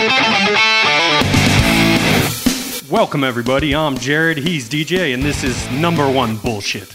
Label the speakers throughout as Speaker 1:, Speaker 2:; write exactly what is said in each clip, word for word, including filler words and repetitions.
Speaker 1: Welcome, everybody. I'm Jared. He's D J, and this is Number One Bullshit.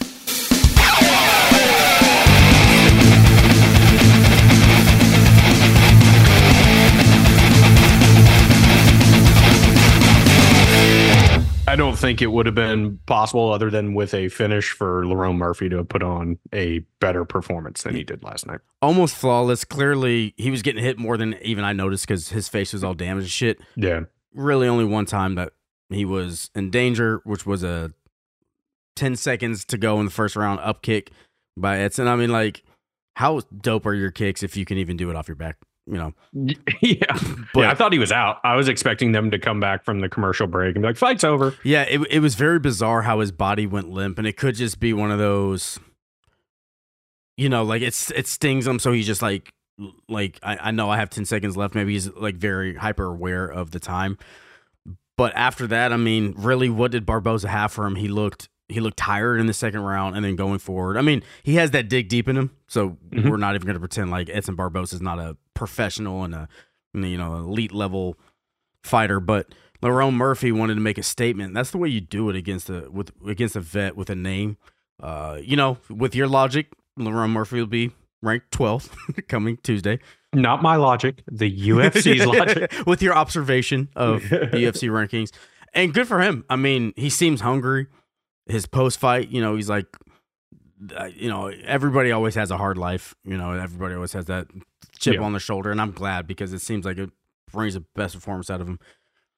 Speaker 1: I don't think it would have been possible other than with a finish for Lerone Murphy to have put on a better performance than he did last night.
Speaker 2: Almost flawless. Clearly, he was getting hit more than even I noticed because his face was all damaged and shit.
Speaker 1: Yeah.
Speaker 2: Really only one time that he was in danger, which was a ten seconds to go in the first round up kick by Edson. I mean, like, how dope are your kicks if you can even do it off your back? You know,
Speaker 1: yeah. But yeah, I thought he was out. I was expecting them to come back from the commercial break and be like, fight's over.
Speaker 2: Yeah, it it was very bizarre how his body went limp, and it could just be one of those, you know, like it's it stings him, so he's just like, like I, I know I have ten seconds left. Maybe he's like very hyper aware of the time. But after that, I mean, really, what did Barboza have for him? He looked he looked tired in the second round, and then going forward, I mean, he has that dig deep in him, so mm-hmm. we're not even going to pretend like Edson Barboza is not a professional and a you know elite level fighter. But Lerone Murphy wanted to make a statement. That's the way you do it against a with against a vet with a name. Uh, you know, with your logic, Lerone Murphy will be ranked twelfth coming Tuesday.
Speaker 1: Not my logic, the U F C's logic.
Speaker 2: With your observation of the U F C rankings. And good for him. I mean, he seems hungry. His post-fight, you know, he's like, uh, you know, everybody always has a hard life. You know, everybody always has that chip yeah. on their shoulder. And I'm glad because it seems like it brings the best performance out of him.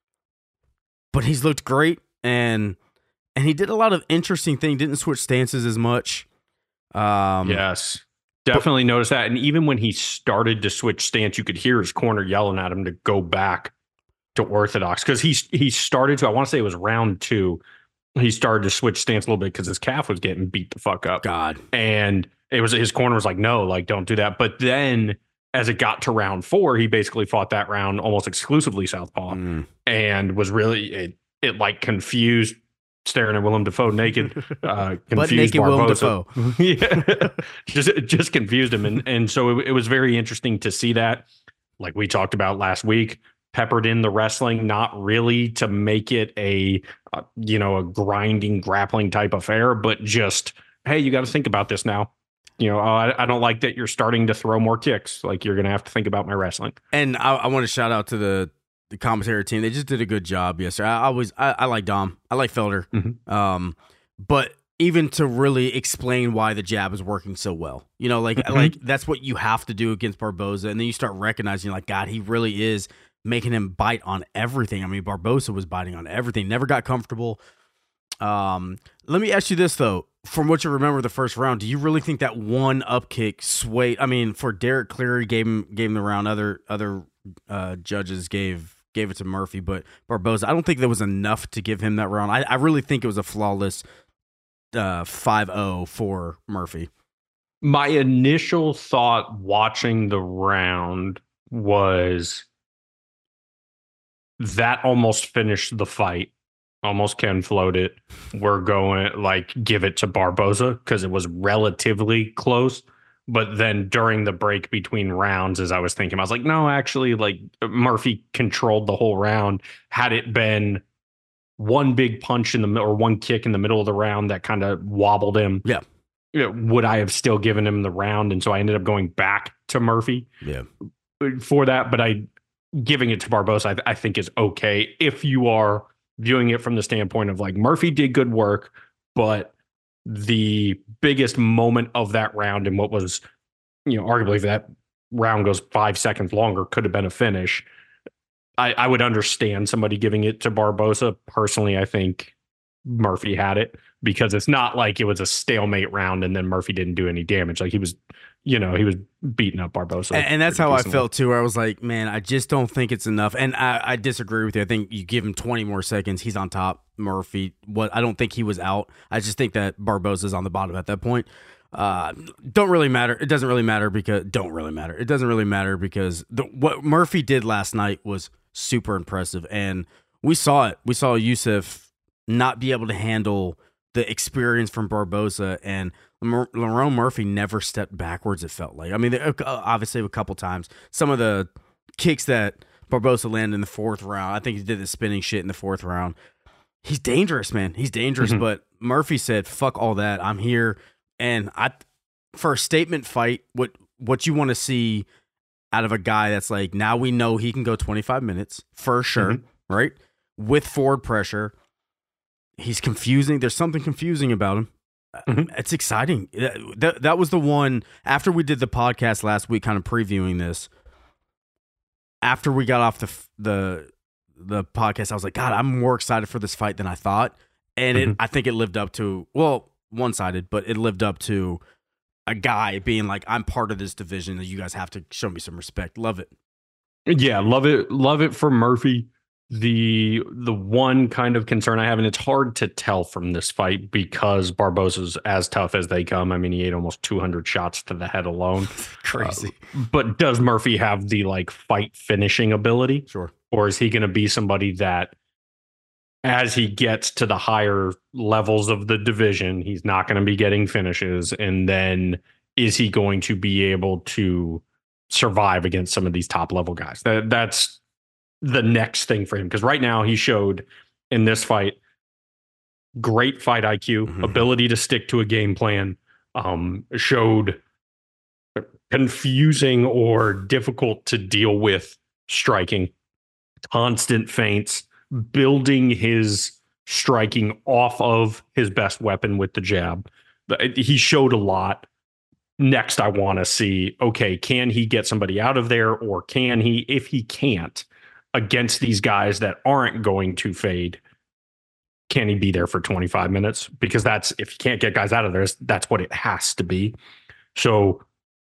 Speaker 2: But he's looked great. And and he did a lot of interesting things. Didn't switch stances as much. Um,
Speaker 1: yes. Definitely noticed that. And even when he started to switch stance, you could hear his corner yelling at him to go back to orthodox. Because he, he started to, I want to say it was round two, he started to switch stance a little bit because his calf was getting beat the fuck up.
Speaker 2: God.
Speaker 1: And it was his corner was like, no, like, don't do that. But then as it got to round four, he basically fought that round almost exclusively southpaw mm. and was really, it, it like confused staring at Willem Dafoe naked, uh, confused Barboza. yeah, just just confused him, and and so it, it was very interesting to see that. Like we talked about last week, peppered in the wrestling, not really to make it a uh, you know a grinding, grappling type affair, but just hey, you got to think about this now. You know, oh, I, I don't like that you're starting to throw more kicks. Like you're gonna have to think about my wrestling.
Speaker 2: And I, I want to shout out to the. The commentary team, they just did a good job yesterday. I always, I, I like Dom. I like Felder. Mm-hmm. Um, but even to really explain why the jab is working so well, you know, like, mm-hmm. like that's what you have to do against Barboza. And then you start recognizing like, God, he really is making him bite on everything. I mean, Barboza was biting on everything, never got comfortable. Um, let me ask you this though, from what you remember the first round, do you really think that one up kick swayed? I mean, for Derek Cleary gave him, gave him the round, other, other, uh, judges gave, gave it to Murphy, but Barboza, I don't think there was enough to give him that round. I, I really think it was a flawless uh, five oh for Murphy.
Speaker 1: My initial thought watching the round was that almost finished the fight. Almost Ken float it. We're going, like, give it to Barboza because it was relatively close. But then during the break between rounds, as I was thinking, I was like, no, actually, like Murphy controlled the whole round. Had it been one big punch in the middle or one kick in the middle of the round that kind of wobbled him,
Speaker 2: yeah,
Speaker 1: you know, would I have still given him the round? And so I ended up going back to Murphy,
Speaker 2: yeah,
Speaker 1: for that. But I giving it to Barboza, I, I think is okay if you are viewing it from the standpoint of like Murphy did good work, but the biggest moment of that round and what was, you know, arguably if that round goes five seconds longer, could have been a finish. I, I would understand somebody giving it to Barboza. Personally, I think Murphy had it because it's not like it was a stalemate round and then Murphy didn't do any damage. Like he was, you know, he was beating up Barboza.
Speaker 2: And, and that's how decently. I felt too, where I was like, man, I just don't think it's enough. And I, I disagree with you. I think you give him twenty more seconds, he's on top. Murphy, what I don't think he was out. I just think that Barboza's on the bottom at that point. Uh, don't really matter. It doesn't really matter because don't really matter. It doesn't really matter because the, what Murphy did last night was super impressive, and we saw it. We saw Youssef not be able to handle the experience from Barboza, and Lerone Murphy never stepped backwards. It felt like. I mean, obviously a couple times, some of the kicks that Barboza landed in the fourth round. I think he did the spinning shit in the fourth round. He's dangerous, man. He's dangerous. Mm-hmm. But Murphy said, "Fuck all that. I'm here." And I, for a statement fight, what what you want to see out of a guy that's like, now we know he can go twenty-five minutes for sure, mm-hmm. right? With forward pressure. He's confusing. There's something confusing about him. Mm-hmm. It's exciting. That, that was the one, after we did the podcast last week, kind of previewing this, after we got off the the the podcast, I was like, God, I'm more excited for this fight than I thought. And mm-hmm. it, I think it lived up to, well, one-sided, but it lived up to a guy being like, I'm part of this division, and you guys have to show me some respect. Love it.
Speaker 1: Yeah, love it. Love it for Murphy. The the one kind of concern I have, and it's hard to tell from this fight because Barboza's as tough as they come. I mean, he ate almost two hundred shots to the head alone.
Speaker 2: Crazy.
Speaker 1: Uh, but does Murphy have the like fight finishing ability?
Speaker 2: Sure.
Speaker 1: Or is he going to be somebody that, as he gets to the higher levels of the division, he's not going to be getting finishes? And then is he going to be able to survive against some of these top level guys? That that's the next thing for him, because right now he showed in this fight great fight I Q, mm-hmm. ability to stick to a game plan, um, showed confusing or difficult to deal with striking, constant feints, building his striking off of his best weapon with the jab. He showed a lot. Next, I want to see, okay, can he get somebody out of there, or can he, if he can't, against these guys that aren't going to fade, can he be there for twenty-five minutes? Because that's, if you can't get guys out of there, that's what it has to be. So,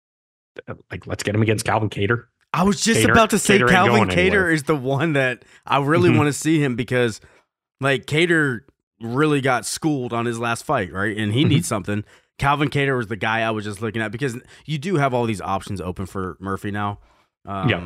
Speaker 1: like, let's get him against Calvin Kattar.
Speaker 2: I was just Kattar, about to say Kattar Calvin Kattar is the one that I really mm-hmm. want to see him, because, like, Kattar really got schooled on his last fight, right? And he mm-hmm. needs something. Calvin Kattar was the guy I was just looking at, because you do have all these options open for Murphy now. Um, yeah.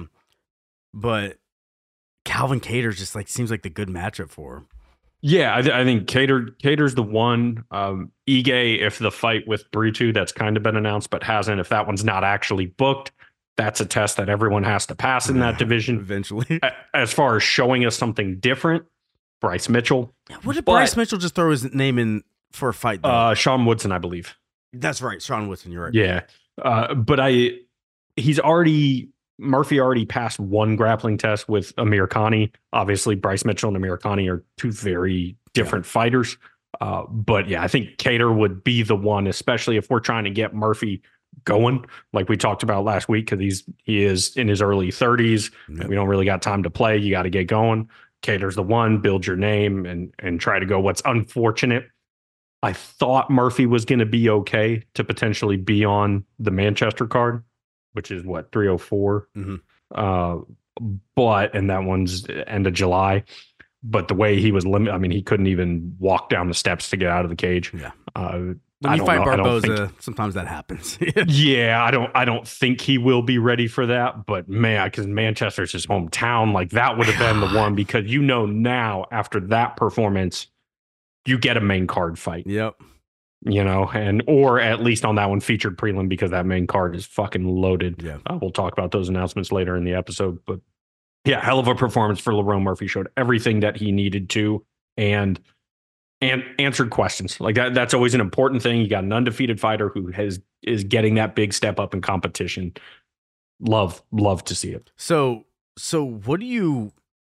Speaker 2: But Calvin Kattar just like seems like the good matchup for him.
Speaker 1: Yeah, I, th- I think Kattar Kattar's the one. Um, Ige, if the fight with Brito that's kind of been announced but hasn't, if that one's not actually booked, that's a test that everyone has to pass in that division
Speaker 2: eventually.
Speaker 1: As far as showing us something different, Bryce Mitchell.
Speaker 2: Yeah, what did but, Bryce Mitchell just throw his name in for a fight, though?
Speaker 1: Uh, Sean Woodson, I believe.
Speaker 2: That's right, Sean Woodson. You're right.
Speaker 1: Yeah, uh, but I he's already. Murphy already passed one grappling test with Amir Khani. Obviously, Bryce Mitchell and Amir Khani are two very different yeah. fighters. Uh, but yeah, I think Kattar would be the one, especially if we're trying to get Murphy going, like we talked about last week, because he's he is in his early thirties. Yep. We don't really got time to play. You got to get going. Kattar's the one. Build your name and and try to go. What's unfortunate, I thought Murphy was going to be okay to potentially be on the Manchester card, which is what, three oh four. Mm-hmm. Uh, but, and that one's end of July. But the way he was limited, I mean, he couldn't even walk down the steps to get out of the cage.
Speaker 2: Yeah.
Speaker 1: Uh,
Speaker 2: when you fight know, Barboza, think, sometimes that happens.
Speaker 1: yeah, I don't, I don't think he will be ready for that. But man, because Manchester's his hometown, like that would have been the one, because you know now after that performance, you get a main card fight.
Speaker 2: Yep.
Speaker 1: You know, and or at least on that one featured prelim, because that main card is fucking loaded.
Speaker 2: Yeah,
Speaker 1: uh, we'll talk about those announcements later in the episode. But yeah, hell of a performance for Lerone Murphy. Showed everything that he needed to, and and answered questions. Like that. That's always an important thing. You got an undefeated fighter who has is getting that big step up in competition. Love, love to see it.
Speaker 2: So, so what do you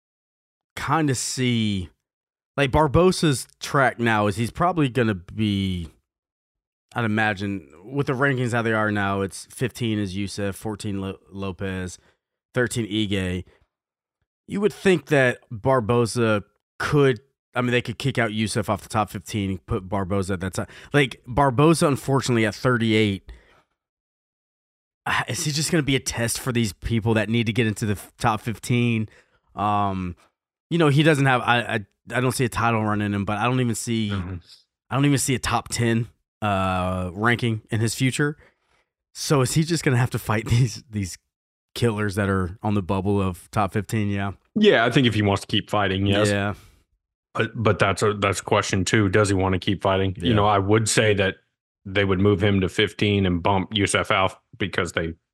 Speaker 2: kind of see? Like Barboza's track now is he's probably going to be, I'd imagine, with the rankings how they are now, it's fifteen is Youssef, fourteen Lo- Lopez, thirteen Ige. You would think that Barboza could, I mean, they could kick out Youssef off the top fifteen and put Barboza at that time. Like, Barboza, unfortunately, at thirty-eight, is he just going to be a test for these people that need to get into the top fifteen? Um, you know, he doesn't have, I, I I don't see a title run in him, but I don't even see mm-hmm. I don't even see a top ten uh, ranking in his future. So is he just going to have to fight these these killers that are on the bubble of top fifteen? Yeah.
Speaker 1: Yeah, I think if he wants to keep fighting, yes.
Speaker 2: Yeah.
Speaker 1: But but that's a that's a question too. Does he want to keep fighting?
Speaker 2: Yeah.
Speaker 1: You know, I would say that they would move him to fifteen and bump Youssef out because they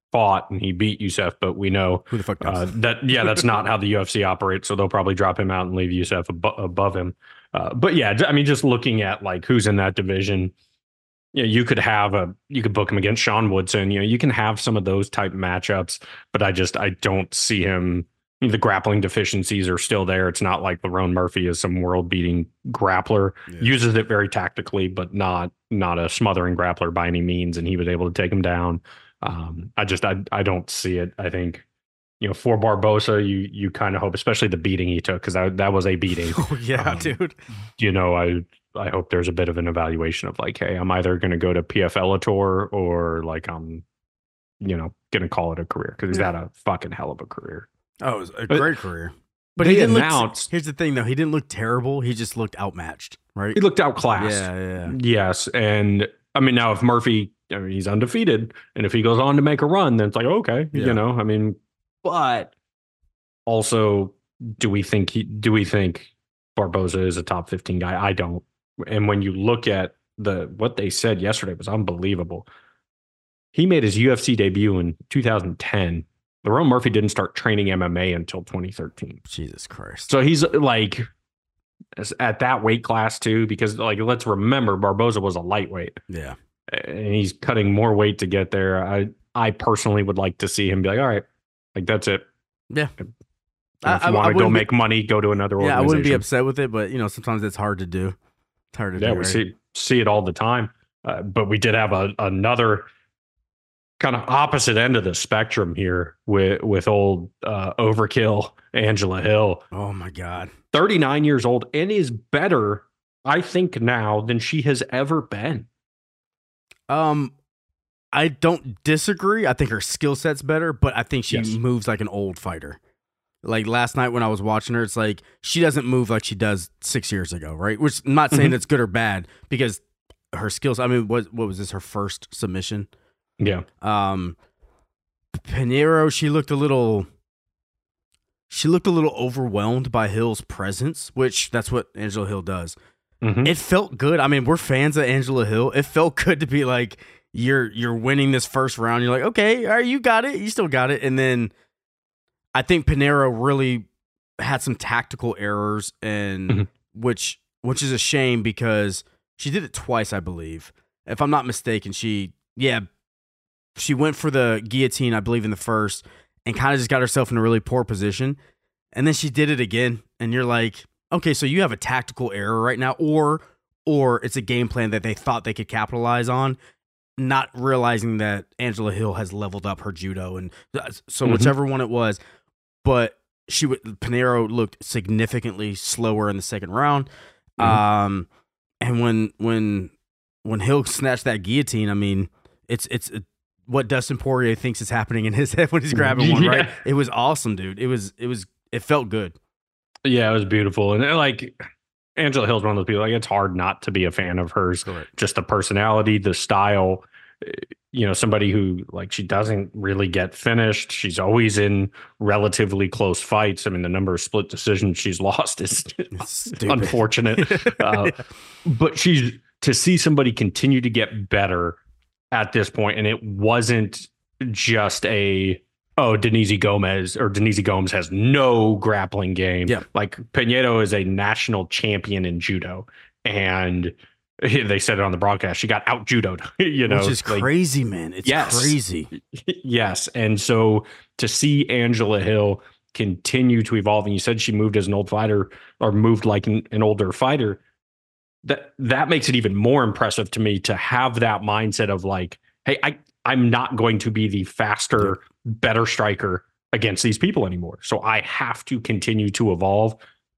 Speaker 1: fought and he beat Youssef, but we know
Speaker 2: who the fuck knows?
Speaker 1: Uh, that yeah, that's not how the U F C operates. So they'll probably drop him out and leave Youssef ab- above him. Uh, but yeah, I mean, just looking at like who's in that division, you know, you could have a you could book him against Sean Woodson. You know, you can have some of those type matchups, but I just I don't see him. I mean, the grappling deficiencies are still there. It's not like Lerone Murphy is some world beating grappler. Yeah. Uses it very tactically, but not not a smothering grappler by any means. And he was able to take him down. Um, I just I I don't see it. I think, you know, for Barboza, you you kind of hope, especially the beating he took, because that that was a beating.
Speaker 2: Oh yeah, um, dude.
Speaker 1: You know, I I hope there's a bit of an evaluation of like, hey, I'm either going to go to P F L Tour or like I'm, you know, going to call it a career, because he's yeah. had a fucking hell of a career.
Speaker 2: Oh, it was a great but, career. But he didn't announced, look. Here's the thing, though. He didn't look terrible. He just looked outmatched, right?
Speaker 1: He looked outclassed.
Speaker 2: Yeah, yeah.
Speaker 1: Yes, and I mean, now if Murphy, I mean, he's undefeated, and if he goes on to make a run, then it's like, okay, yeah. you know, I mean, but also, do we think he? Do we think Barboza is a top fifteen guy? I don't. And when you look at the what they said yesterday was unbelievable. He made his U F C debut in two thousand ten. Lerone Murphy didn't start training M M A until twenty thirteen.
Speaker 2: Jesus Christ.
Speaker 1: So he's like at that weight class too, because like, let's remember Barboza was a lightweight.
Speaker 2: Yeah.
Speaker 1: And he's cutting more weight to get there. I, I personally would like to see him be like, all right, like that's it.
Speaker 2: Yeah.
Speaker 1: If I, you want to go make be, money, go to another organization.
Speaker 2: Yeah, I wouldn't be upset with it, but you know, sometimes it's hard to do. It's hard to
Speaker 1: yeah,
Speaker 2: do.
Speaker 1: we
Speaker 2: right?
Speaker 1: see see it all the time. Uh, but we did have a, another kind of opposite end of the spectrum here with with old uh, overkill Angela Hill.
Speaker 2: Oh my God,
Speaker 1: thirty-nine years old and is better, I think, now than she has ever been.
Speaker 2: Um, I don't disagree. I think her skill set's better, but I think she yes. moves like an old fighter. Like last night when I was watching her, it's like she doesn't move like she does six years ago, right? Which I'm not saying mm-hmm. that's good or bad, because her skills. I mean, what what was this? Her first submission.
Speaker 1: Yeah.
Speaker 2: Um, Pinheiro, she looked a little, she looked a little overwhelmed by Hill's presence, which that's what Angela Hill does.
Speaker 1: Mm-hmm.
Speaker 2: It felt good. I mean, we're fans of Angela Hill. It felt good to be like, you're, you're winning this first round. You're like, okay, all right, you got it. You still got it. And then I think Pinheiro really had some tactical errors, and mm-hmm. which, which is a shame, because she did it twice, I believe. If I'm not mistaken, she, yeah, She went for the guillotine, I believe, in the first, and kind of just got herself in a really poor position. And then she did it again, and you're like, okay, so you have a tactical error right now, or or it's a game plan that they thought they could capitalize on, not realizing that Angela Hill has leveled up her judo, and so mm-hmm. whichever one it was. But she Pinheiro looked significantly slower in the second round, mm-hmm. um, and when when when Hill snatched that guillotine, I mean, it's it's. It, what Dustin Poirier thinks is happening in his head when he's grabbing one, yeah. right? It was awesome, dude. It was, it was, it felt good.
Speaker 1: Yeah, it was beautiful. And like, Angela Hill's one of those people, like, it's hard not to be a fan of hers.
Speaker 2: Correct.
Speaker 1: Just the personality, the style, you know, somebody who, like, she doesn't really get finished. She's always in relatively close fights. I mean, the number of split decisions she's lost is unfortunate. uh, but she's, to see somebody continue to get better at this point, and it wasn't just a, oh, Denise Gomez or Denise Gomes has no grappling game.
Speaker 2: Yeah.
Speaker 1: Like, Pinheiro is a national champion in judo, and they said it on the broadcast. She got out judoed, you know,
Speaker 2: which is like, crazy, man. It's
Speaker 1: yes,
Speaker 2: crazy.
Speaker 1: Yes. And so to see Angela Hill continue to evolve, and you said she moved as an old fighter, or moved like an, an older fighter, that that makes it even more impressive to me, to have that mindset of like, hey, I, I'm not going to be the faster, better striker against these people anymore. So I have to continue to evolve.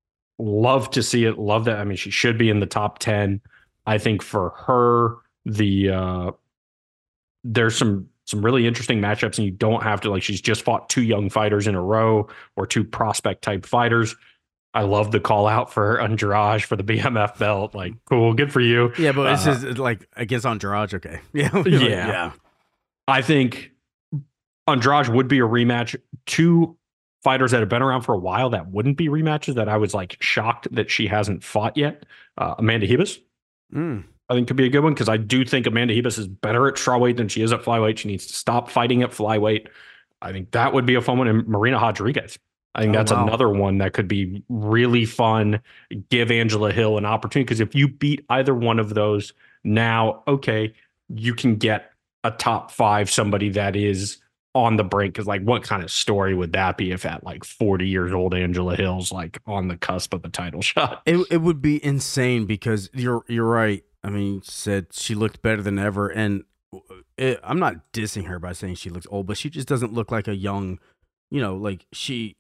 Speaker 1: Love to see it. Love that. I mean, she should be in the top ten. I think for her, the uh, there's some some really interesting matchups, and you don't have to, like, she's just fought two young fighters in a row, or two prospect type fighters. I love the call out for Andrade for the B M F belt. Like, cool, good for you.
Speaker 2: Yeah, but it's uh, just like against Andrade. Okay. Yeah.
Speaker 1: yeah.
Speaker 2: Like, yeah.
Speaker 1: I think Andrade would be a rematch. Two fighters that have been around for a while that wouldn't be rematches, that I was like shocked that she hasn't fought yet. Uh, Amanda Ribas.
Speaker 2: Mm.
Speaker 1: I think could be a good one because I do think Amanda Hebus is better at strawweight than she is at flyweight. She needs to stop fighting at flyweight. I think that would be a fun one. And Marina Rodriguez. I think oh, that's wow. another one that could be really fun. Give Angela Hill an opportunity because if you beat either one of those now, okay, you can get a top five, somebody that is on the brink. Because like, what kind of story would that be if at like forty years old, Angela Hill's like on the cusp of a title shot?
Speaker 2: It it would be insane because you're you're right. I mean, said she looked better than ever, and it, I'm not dissing her by saying she looks old, but she just doesn't look like a young, you know, like she.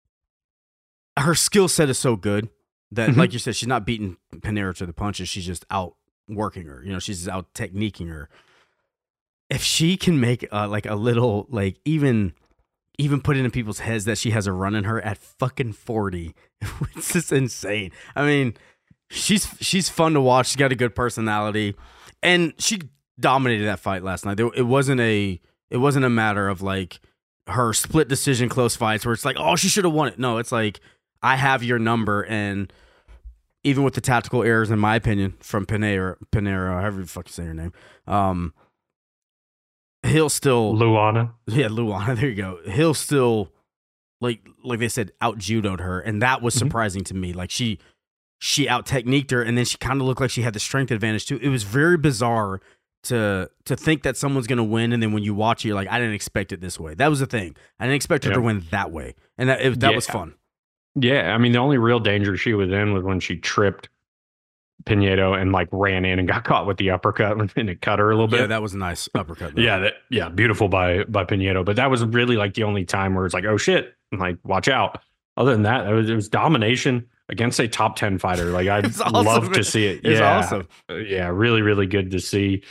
Speaker 2: Her skill set is so good that, mm-hmm. like you said, she's not beating Pinheiro to the punches. She's just out working her. You know, she's out techniquing her. If she can make uh, like a little, like even, even put it in people's heads that she has a run in her at fucking forty, it's just insane. I mean, she's she's fun to watch. She's got a good personality, and she dominated that fight last night. It wasn't a it wasn't a matter of like her split decision close fights where it's like, oh, she should have won it. No, it's like, I have your number, and even with the tactical errors, in my opinion, from Pinheiro, Pinheiro, however you fucking say your name, um, he'll still
Speaker 1: Luana,
Speaker 2: yeah, Luana. There you go. He'll still like like they said, out judoed her, and that was surprising mm-hmm. to me. Like she she out techniqued her, and then she kind of looked like she had the strength advantage too. It was very bizarre to to think that someone's gonna win, and then when you watch it, you're like, I didn't expect it this way. That was the thing. I didn't expect her yeah. to win that way, and that it, that yeah. was fun.
Speaker 1: Yeah, I mean, the only real danger she was in was when she tripped Pinheiro and like ran in and got caught with the uppercut and it cut her a little bit.
Speaker 2: Yeah, that was a nice uppercut.
Speaker 1: yeah, that, yeah, beautiful by by Pinheiro. But that was really like the only time where it's like, oh shit, like watch out. Other than that, it was, it was domination against a top ten fighter. Like I'd awesome. love to see it.
Speaker 2: It's
Speaker 1: yeah,
Speaker 2: awesome.
Speaker 1: Yeah, really, really good to see.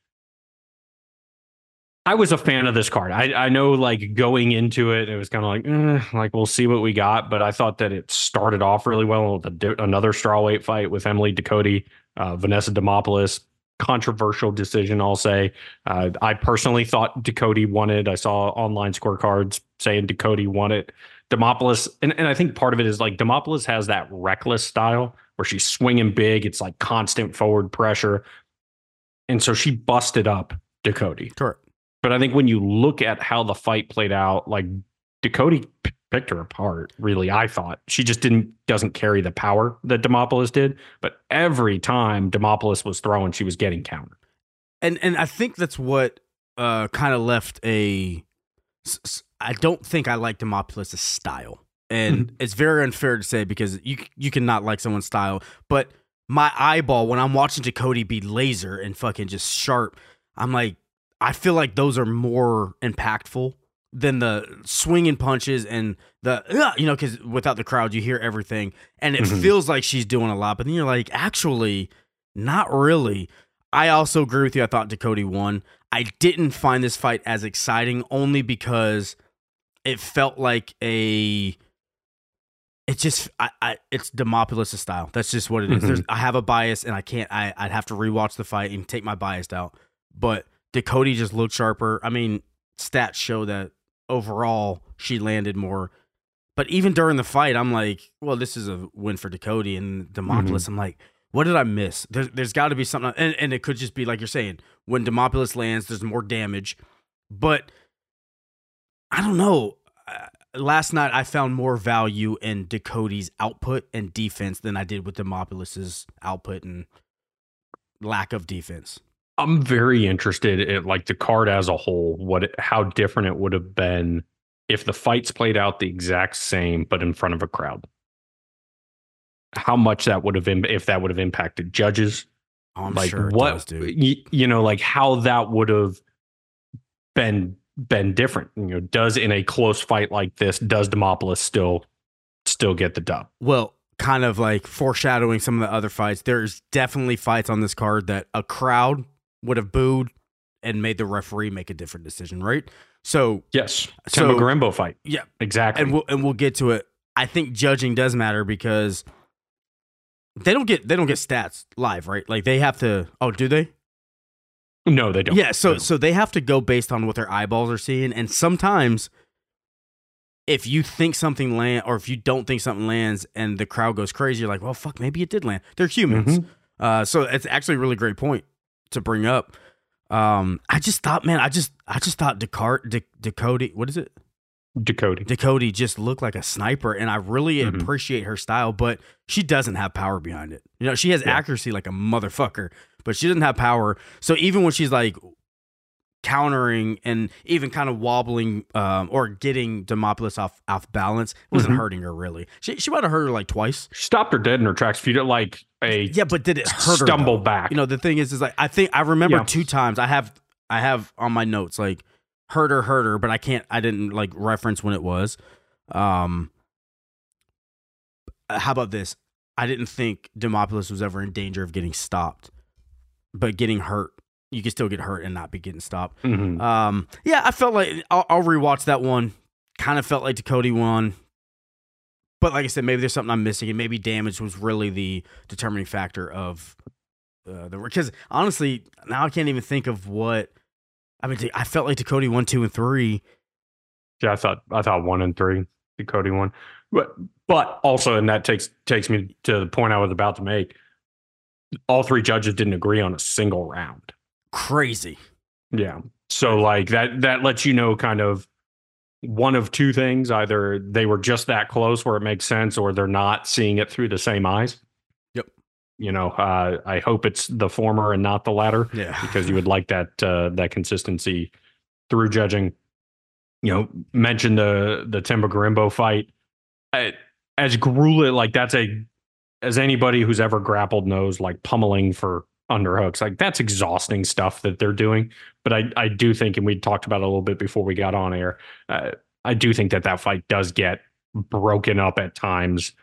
Speaker 1: I was a fan of this card. I, I know, like, going into it, it was kind of like, eh, like, we'll see what we got. But I thought that it started off really well with a, another strawweight fight with Emily Ducote, uh, Vanessa Demopoulos. Controversial decision, I'll say. Uh, I personally thought Ducote won it. I saw online scorecards saying Ducote won it. Demopoulos, and, and I think part of it is, like, Demopoulos has that reckless style where she's swinging big. It's, like, constant forward pressure. And so she busted up Ducote.
Speaker 2: Correct.
Speaker 1: But I think when you look at how the fight played out, like Ducote p- picked her apart, really, I thought. She just didn't doesn't carry the power that Demopoulos did. But every time Demopoulos was throwing, she was getting countered.
Speaker 2: And and I think that's what uh, kind of left a... I don't think I like Demopoulos' style. And mm-hmm. it's very unfair to say because you you cannot like someone's style. But my eyeball, when I'm watching Ducote be laser and fucking just sharp, I'm like, I feel like those are more impactful than the swinging punches and the, uh, you know, because without the crowd, you hear everything. And it mm-hmm. feels like she's doing a lot. But then you're like, actually, not really. I also agree with you. I thought Ducote won. I didn't find this fight as exciting only because it felt like a... It's just, I, I, it's Demopoulos' style. That's just what it is. Mm-hmm. I have a bias, and I can't, I, I'd have to rewatch the fight and take my bias out. But Ducote just looked sharper. I mean, stats show that overall she landed more. But even during the fight, I'm like, well, this is a win for Ducote. And Demopoulos, mm-hmm. I'm like, what did I miss? There, there's got to be something. And, and it could just be, like you're saying, when Demopoulos lands, there's more damage. But I don't know. Uh, last night, I found more value in Ducote's output and defense than I did with Demopoulos' output and lack of defense.
Speaker 1: I'm very interested in like the card as a whole, what it, how different it would have been if the fights played out the exact same, but in front of a crowd. How much that would have been, if that would have impacted judges.
Speaker 2: Oh, I'm
Speaker 1: like
Speaker 2: sure it
Speaker 1: what,
Speaker 2: does, dude.
Speaker 1: You, you know, like how that would have been been different. You know, does in a close fight like this, does Demopoulos still still get the dub?
Speaker 2: Well, kind of like foreshadowing some of the other fights. There's definitely fights on this card that a crowd would have booed and made the referee make a different decision, right? So
Speaker 1: yes, Temba so, Garembo fight.
Speaker 2: Yeah,
Speaker 1: exactly.
Speaker 2: And we'll and we'll get to it. I think judging does matter because they don't get they don't get stats live, right? Like they have to. Oh, do they?
Speaker 1: No, they don't.
Speaker 2: Yeah, so
Speaker 1: they don't.
Speaker 2: so they have to go based on what their eyeballs are seeing, and sometimes if you think something land or if you don't think something lands and the crowd goes crazy, you're like, well, fuck, maybe it did land. They're humans. Mm-hmm. Uh, so it's actually a really great point to bring up. Um, I just thought, man, I just, I just thought Descartes, De- Dakota, what is it?
Speaker 1: Dakota.
Speaker 2: Dakota just looked like a sniper, and I really mm-hmm. appreciate her style, but she doesn't have power behind it. You know, she has yeah. accuracy like a motherfucker, but she doesn't have power. So even when she's like countering and even kind of wobbling um, or getting Demopoulos off off balance, it wasn't mm-hmm. hurting her really. She she might have hurt her like twice.
Speaker 1: She stopped her dead in her tracks. If you did like a
Speaker 2: yeah, but did it hurt her?
Speaker 1: Stumble back.
Speaker 2: You know, the thing is, is like I think I remember
Speaker 1: yeah.
Speaker 2: two times. I have I have on my notes like hurt her, hurt her, but I can't. I didn't like reference when it was. Um, how about this? I didn't think Demopoulos was ever in danger of getting stopped, but getting hurt. You can still get hurt and not be getting stopped.
Speaker 1: Mm-hmm.
Speaker 2: Um, yeah, I felt like I'll, I'll rewatch that one. Kind of felt like Dakota won, but like I said, maybe there's something I'm missing, and maybe damage was really the determining factor of uh, the. Because honestly, now I can't even think of what. I mean, I felt like Dakota won two and three.
Speaker 1: Yeah, I thought I thought one and three Dakota won, but but also, and that takes takes me to the point I was about to make. All three judges didn't agree on a single round.
Speaker 2: Crazy.
Speaker 1: Yeah. So like that that lets you know kind of one of two things. Either they were just that close where it makes sense, or they're not seeing it through the same eyes.
Speaker 2: Yep.
Speaker 1: You know, uh, I hope it's the former and not the latter.
Speaker 2: Yeah.
Speaker 1: Because you would like that uh, that consistency through judging. You know, mention the the Timba Garimbo fight. I, as grueling, like that's a as anybody who's ever grappled knows, like pummeling for underhooks, like that's exhausting stuff that they're doing. But I, I do think, and we talked about it a little bit before we got on air, uh, I do think that that fight does get broken up at times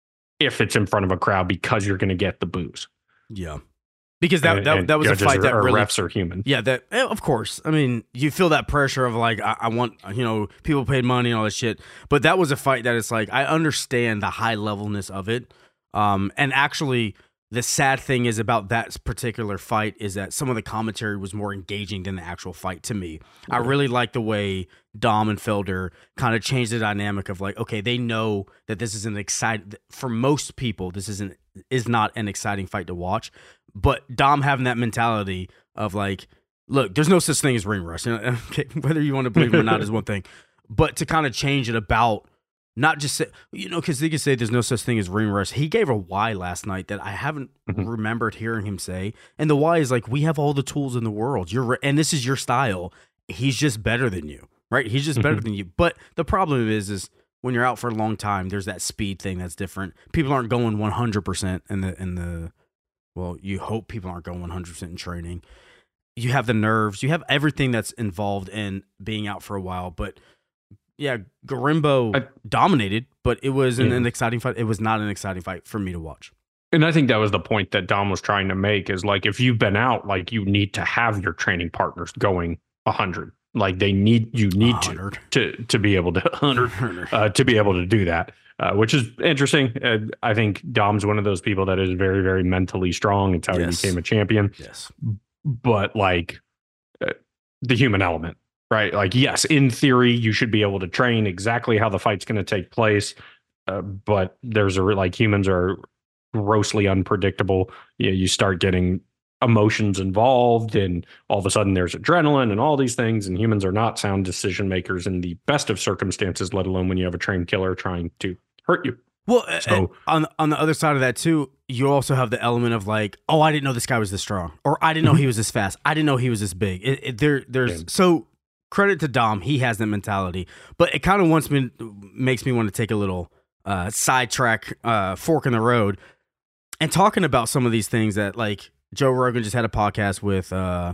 Speaker 1: if it's in front of a crowd because you're going to get the boos.
Speaker 2: Yeah. Because that that, that was a fight
Speaker 1: are,
Speaker 2: that
Speaker 1: or
Speaker 2: really
Speaker 1: refs are human.
Speaker 2: Yeah, that of course. I mean, you feel that pressure of like I, I want, you know, people paid money and all this shit. But that was a fight that it's like I understand the high levelness of it. Um, and actually, the sad thing is about that particular fight is that some of the commentary was more engaging than the actual fight to me. Yeah. I really like the way Dom and Felder kind of changed the dynamic of like, okay, they know that this is an exciting, for most people, this isn't is not an exciting fight to watch. But Dom having that mentality of like, look, there's no such thing as ring rust. You know, okay, whether you want to believe it or not is one thing. But to kind of change it about not just say, you know, because they could say there's no such thing as ring rust. He gave a why last night that I haven't mm-hmm. remembered hearing him say. And the why is like, we have all the tools in the world. You're and this is your style. He's just better than you, right? He's just better mm-hmm. than you. But the problem is, is when you're out for a long time, there's that speed thing that's different. People aren't going one hundred percent in the, in the, well, you hope people aren't going one hundred percent in training. You have the nerves. You have everything that's involved in being out for a while. But yeah, Garimbo I, dominated, but it was an, yeah. an exciting fight. It was not an exciting fight for me to watch.
Speaker 1: And I think that was the point that Dom was trying to make is like, if you've been out, like you need to have your training partners going one hundred. Like they need, you need to, to, to be able to, one hundred, uh, to be able to do that. Uh, which is interesting. Uh, I think Dom's one of those people that is very, very mentally strong. It's how yes. he became a champion.
Speaker 2: Yes.
Speaker 1: But like uh, the human element, right? Like, yes, in theory, you should be able to train exactly how the fight's going to take place. Uh, but there's a, like humans are grossly unpredictable. You know, you start getting emotions involved and all of a sudden there's adrenaline and all these things, and humans are not sound decision makers in the best of circumstances, let alone when you have a trained killer trying to hurt you.
Speaker 2: Well, so, on on the other side of that too, you also have the element of like, oh, I didn't know this guy was this strong, or I didn't know he was this fast, I didn't know he was this big. It, it, there, there's yeah. so credit to Dom, he has that mentality, but it kind of wants me, makes me want to take a little uh, sidetrack, uh, fork in the road, and talking about some of these things that like Joe Rogan just had a podcast with uh,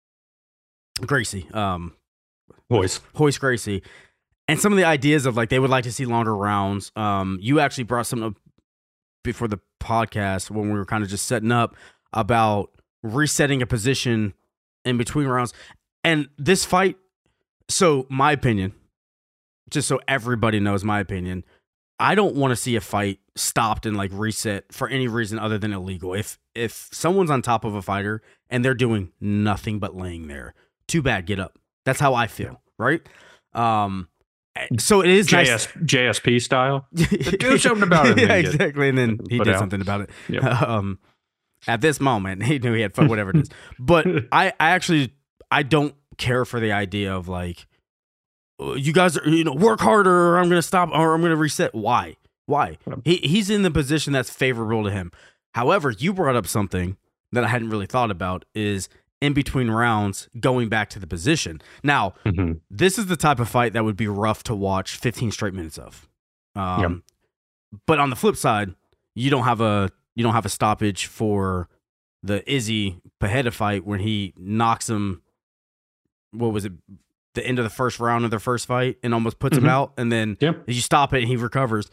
Speaker 2: Gracie, um,
Speaker 1: Royce,
Speaker 2: Royce Gracie. And some of the ideas of like they would like to see longer rounds. Um, you actually brought something up before the podcast when we were kind of just setting up about resetting a position in between rounds. And this fight, so my opinion, just so everybody knows my opinion, I don't want to see a fight stopped and like reset for any reason other than illegal. If if someone's on top of a fighter and they're doing nothing but laying there, too bad, get up. That's how I feel, right? Um, So it is
Speaker 1: J S, nice. J S P style. Do something about it.
Speaker 2: Yeah, exactly. And then he did out. something about it.
Speaker 1: Yep.
Speaker 2: Um, At this moment, he knew he had fun, whatever it is. But I, I actually, I don't care for the idea of like, you guys are, you know, work harder or I'm going to stop or I'm going to reset. Why? Why? He He's in the position that's favorable to him. However, you brought up something that I hadn't really thought about is in between rounds, going back to the position. Now, mm-hmm. this is the type of fight that would be rough to watch fifteen straight minutes of. Um, yep. But on the flip side, you don't have a you don't have a stoppage for the Izzy Pereira fight when he knocks him. What was it? The end of the first round of their first fight and almost puts mm-hmm. him out, and then yep. you stop it and he recovers.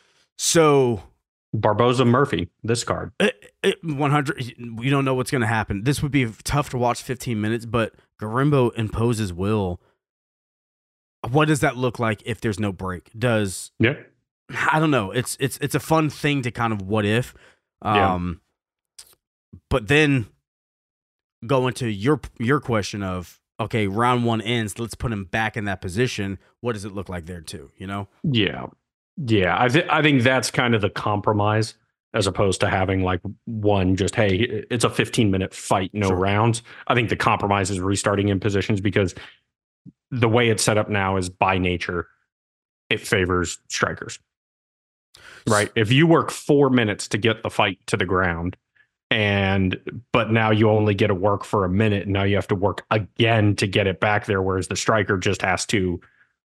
Speaker 2: So
Speaker 1: Barboza Murphy, this card.
Speaker 2: It, it, one hundred, we don't know what's going to happen. This would be tough to watch fifteen minutes, but Gorimbo imposes will. What does that look like if there's no break? Does
Speaker 1: yeah.
Speaker 2: I don't know. It's it's it's a fun thing to kind of what if. Um yeah. But then go into your your question of, okay, round one ends, let's put him back in that position. What does it look like there too, you know?
Speaker 1: Yeah. Yeah, I, th- I think that's kind of the compromise as opposed to having like one just, hey, it's a fifteen minute fight, no sure. rounds. I think the compromise is restarting in positions because the way it's set up now is by nature, it favors strikers, right? If you work four minutes to get the fight to the ground and but now you only get to work for a minute and now you have to work again to get it back there, whereas the striker just has to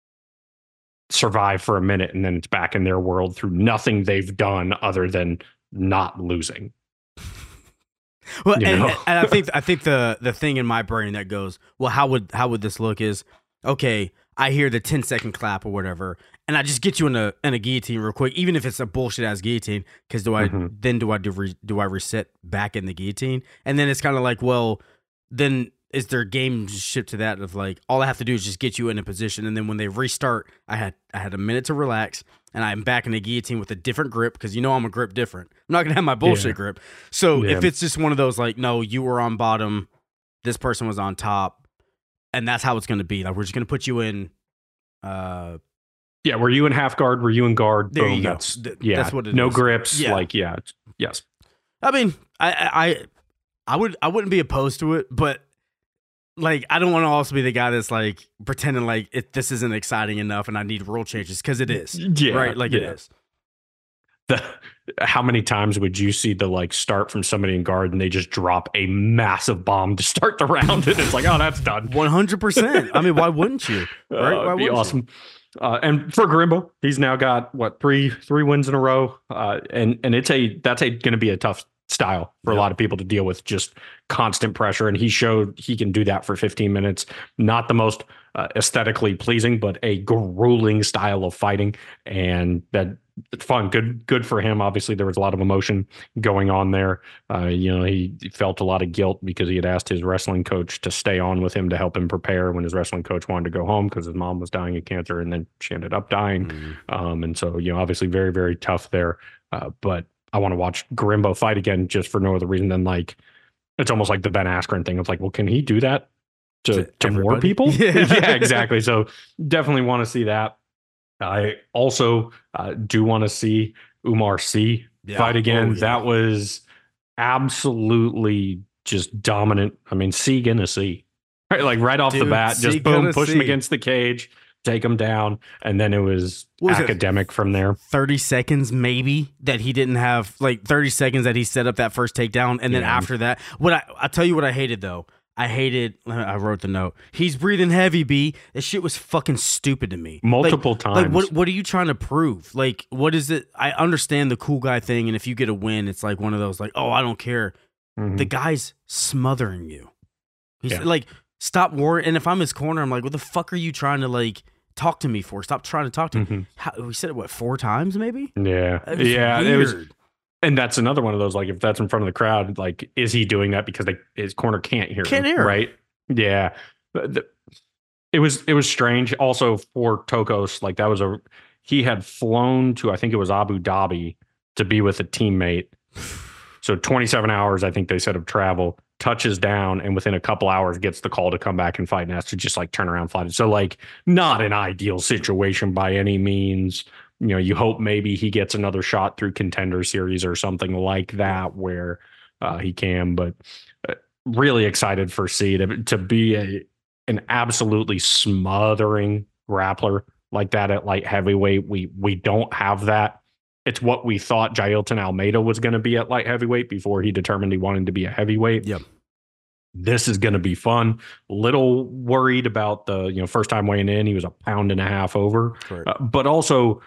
Speaker 1: survive for a minute and then it's back in their world through nothing they've done other than not losing.
Speaker 2: Well, and, and I think I think the the thing in my brain that goes, well, how would how would this look is, okay, I hear the ten second clap or whatever, and I just get you in a in a guillotine real quick, even if it's a bullshit ass guillotine, because do I mm-hmm. then do I do re, do I reset back in the guillotine, and then it's kind of like, well, then. Is their game shift to that of like, all I have to do is just get you in a position, and then when they restart, I had I had a minute to relax, and I'm back in the guillotine with a different grip because you know I'm a grip different. I'm not gonna have my bullshit yeah. grip. So yeah. if it's just one of those like, no, you were on bottom, this person was on top, and that's how it's gonna be. Like we're just gonna put you in. Uh,
Speaker 1: yeah, were you in half guard? Were you in guard?
Speaker 2: There
Speaker 1: Boom,
Speaker 2: you go.
Speaker 1: That's,
Speaker 2: Th-
Speaker 1: yeah,
Speaker 2: that's what it
Speaker 1: no
Speaker 2: is.
Speaker 1: grips.
Speaker 2: Yeah.
Speaker 1: Like yeah, yes.
Speaker 2: I mean, I I I would I wouldn't be opposed to it, but. Like, I don't want to also be the guy that's like pretending like it, this isn't exciting enough and I need rule changes because it is.
Speaker 1: Yeah,
Speaker 2: right? Like
Speaker 1: yeah.
Speaker 2: it is.
Speaker 1: The, how many times would you see the like start from somebody in guard and they just drop a massive bomb to start the round and it's like, oh, that's done.
Speaker 2: one hundred percent. I mean, why wouldn't you? Right?
Speaker 1: Uh,
Speaker 2: why
Speaker 1: it'd be awesome. Uh, and for Gorimbo, he's now got what three three wins in a row, uh, and and it's a that's a going to be a tough style for yep. a lot of people to deal with, just constant pressure. And he showed he can do that for fifteen minutes. Not the most uh, aesthetically pleasing, but a grueling style of fighting, and that it's fun. Good, good for him. Obviously, there was a lot of emotion going on there. Uh, you know, he felt a lot of guilt because he had asked his wrestling coach to stay on with him to help him prepare when his wrestling coach wanted to go home because his mom was dying of cancer, and then she ended up dying. Mm. Um, and so, you know, obviously, very, very tough there. Uh, but I want to watch Gorimbo fight again just for no other reason than like it's almost like the Ben Askren thing. It's like, well, can he do that to, to more people?
Speaker 2: Yeah.
Speaker 1: Yeah, exactly. So definitely want to see that. I also uh, do want to see Umar Sy yeah. fight again. Oh, yeah. That was absolutely just dominant. I mean, C gonna see. Right, like right off Dude, the bat, just C boom, push see. him against the cage, take him down, and then it was, was academic it? from there.
Speaker 2: thirty seconds maybe that he didn't have, like thirty seconds that he set up that first takedown, and then yeah. after that, what I I tell you what I hated though. I hated, I wrote the note. He's breathing heavy, B. This shit was fucking stupid to me.
Speaker 1: Multiple
Speaker 2: like,
Speaker 1: times.
Speaker 2: Like, what What are you trying to prove? Like, what is it? I understand the cool guy thing, and if you get a win, it's like one of those, like, oh, I don't care. Mm-hmm. The guy's smothering you. He's yeah. like, stop worrying. And if I'm his corner, I'm like, what the fuck are you trying to, like, talk to me for? Stop trying to talk to mm-hmm. me. How, we said it, what, four times maybe?
Speaker 1: Yeah. Yeah. Weird. It was. And that's another one of those, like, if that's in front of the crowd, like, is he doing that because they, his corner can't hear
Speaker 2: can't
Speaker 1: him,
Speaker 2: hear
Speaker 1: right? Yeah. The, it was it was strange. Also for Tokos, like, that was a, he had flown to, I think it was Abu Dhabi to be with a teammate. So twenty-seven hours, I think they said, of travel, touches down, and within a couple hours gets the call to come back and fight and has to just, like, turn around and fight. So, like, not an ideal situation by any means. You know, you hope maybe he gets another shot through Contender Series or something like that, where uh, he can. But uh, really excited for C to, to be a an absolutely smothering grappler like that at light heavyweight. We we don't have that. It's what we thought Jailton Almeida was going to be at light heavyweight before he determined he wanted to be a heavyweight.
Speaker 2: Yep.
Speaker 1: This is going to be fun. Little worried about the, you know, first time weighing in, he was a pound and a half over, uh, but also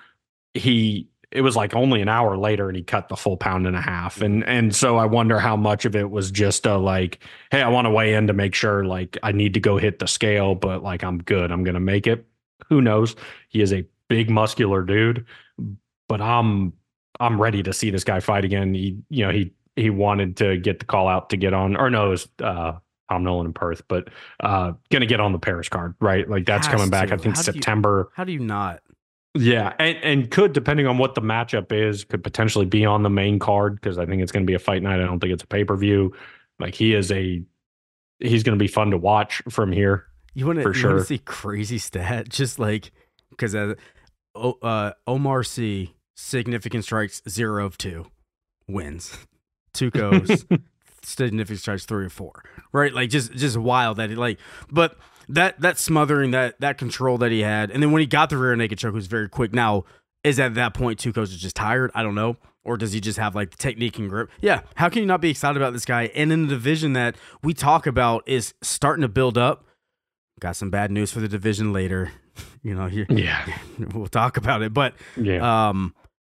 Speaker 1: he, it was like only an hour later and he cut the full pound and a half. And, and so I wonder how much of it was just a like, hey, I want to weigh in to make sure like I need to go hit the scale, but like, I'm good. I'm going to make it. Who knows? He is a big muscular dude, but I'm, I'm ready to see this guy fight again. He, you know, he, he wanted to get the call out to get on, or no, it was uh, Tom Nolan in Perth, but uh, going to get on the Paris card, right? Like that's coming back, I think,
Speaker 2: how
Speaker 1: September.
Speaker 2: Do you, how do you not?
Speaker 1: Yeah. And, and could, depending on what the matchup is, could potentially be on the main card because I think it's going to be a fight night. I don't think it's a pay-per-view. Like he is a, he's going to be fun to watch from here.
Speaker 2: You want to
Speaker 1: sure.
Speaker 2: see crazy stat? Just like, because uh, uh, Omar C, significant strikes, zero of two, wins. Tuco's significant strikes three or four, right? Like just just wild that he like, but that that smothering, that that control that he had, and then when he got the rear naked choke, it was very quick. Now, is at that point Tuco's just tired? I don't know, or does he just have like the technique and grip? Yeah, how can you not be excited about this guy? And in the division that we talk about is starting to build up. Got some bad news for the division later, you know. Here,
Speaker 1: yeah,
Speaker 2: we'll talk about it, but
Speaker 1: yeah,
Speaker 2: um,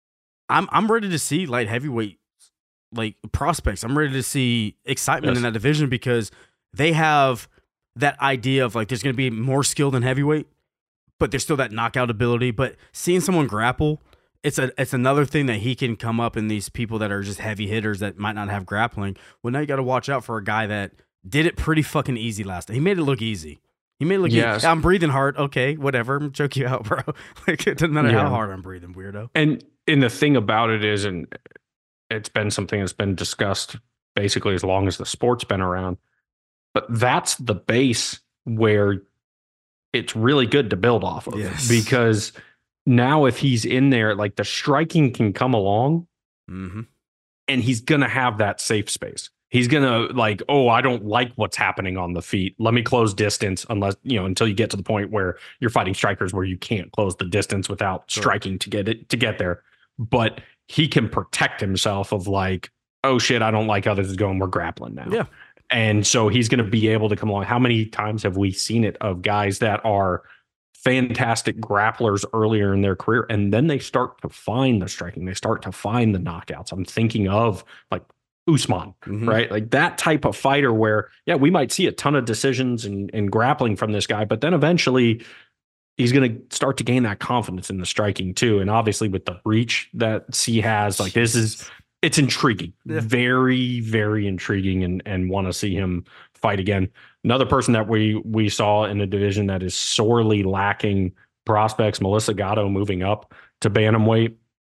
Speaker 2: I'm I'm ready to see light heavyweight. Like prospects. I'm ready to see excitement yes. in that division because they have that idea of like there's going to be more skill than heavyweight, but there's still that knockout ability. But seeing someone grapple, it's a it's another thing that he can come up in these people that are just heavy hitters that might not have grappling. Well, now you got to watch out for a guy that did it pretty fucking easy last time. He made it look easy. He made it look yes. easy. I'm breathing hard. Okay, whatever. I'm choke you out, bro. Like it doesn't matter yeah. how hard I'm breathing, weirdo.
Speaker 1: And and the thing about it is, and it's been something that's been discussed basically as long as the sport's been around. But that's the base where it's really good to build off of.
Speaker 2: Yes.
Speaker 1: Because now if he's in there, like the striking can come along
Speaker 2: mm-hmm.
Speaker 1: and he's going to have that safe space. He's going to like, oh, I don't like what's happening on the feet. Let me close distance unless, you know, until you get to the point where you're fighting strikers where you can't close the distance without striking to get it to get there. But he can protect himself of like, oh shit, I don't like how this is going. We're grappling now.
Speaker 2: Yeah.
Speaker 1: And so he's going to be able to come along. How many times have we seen it of guys that are fantastic grapplers earlier in their career and then they start to find the striking, they start to find the knockouts? I'm thinking of like Usman, mm-hmm. right? Like that type of fighter where, yeah, we might see a ton of decisions and, and grappling from this guy, but then eventually he's going to start to gain that confidence in the striking too. And obviously with the reach that C has, like this is, it's intriguing, yeah. very, very intriguing, and, and want to see him fight again. Another person that we, we saw in a division that is sorely lacking prospects, Melissa Gatto moving up to bantamweight.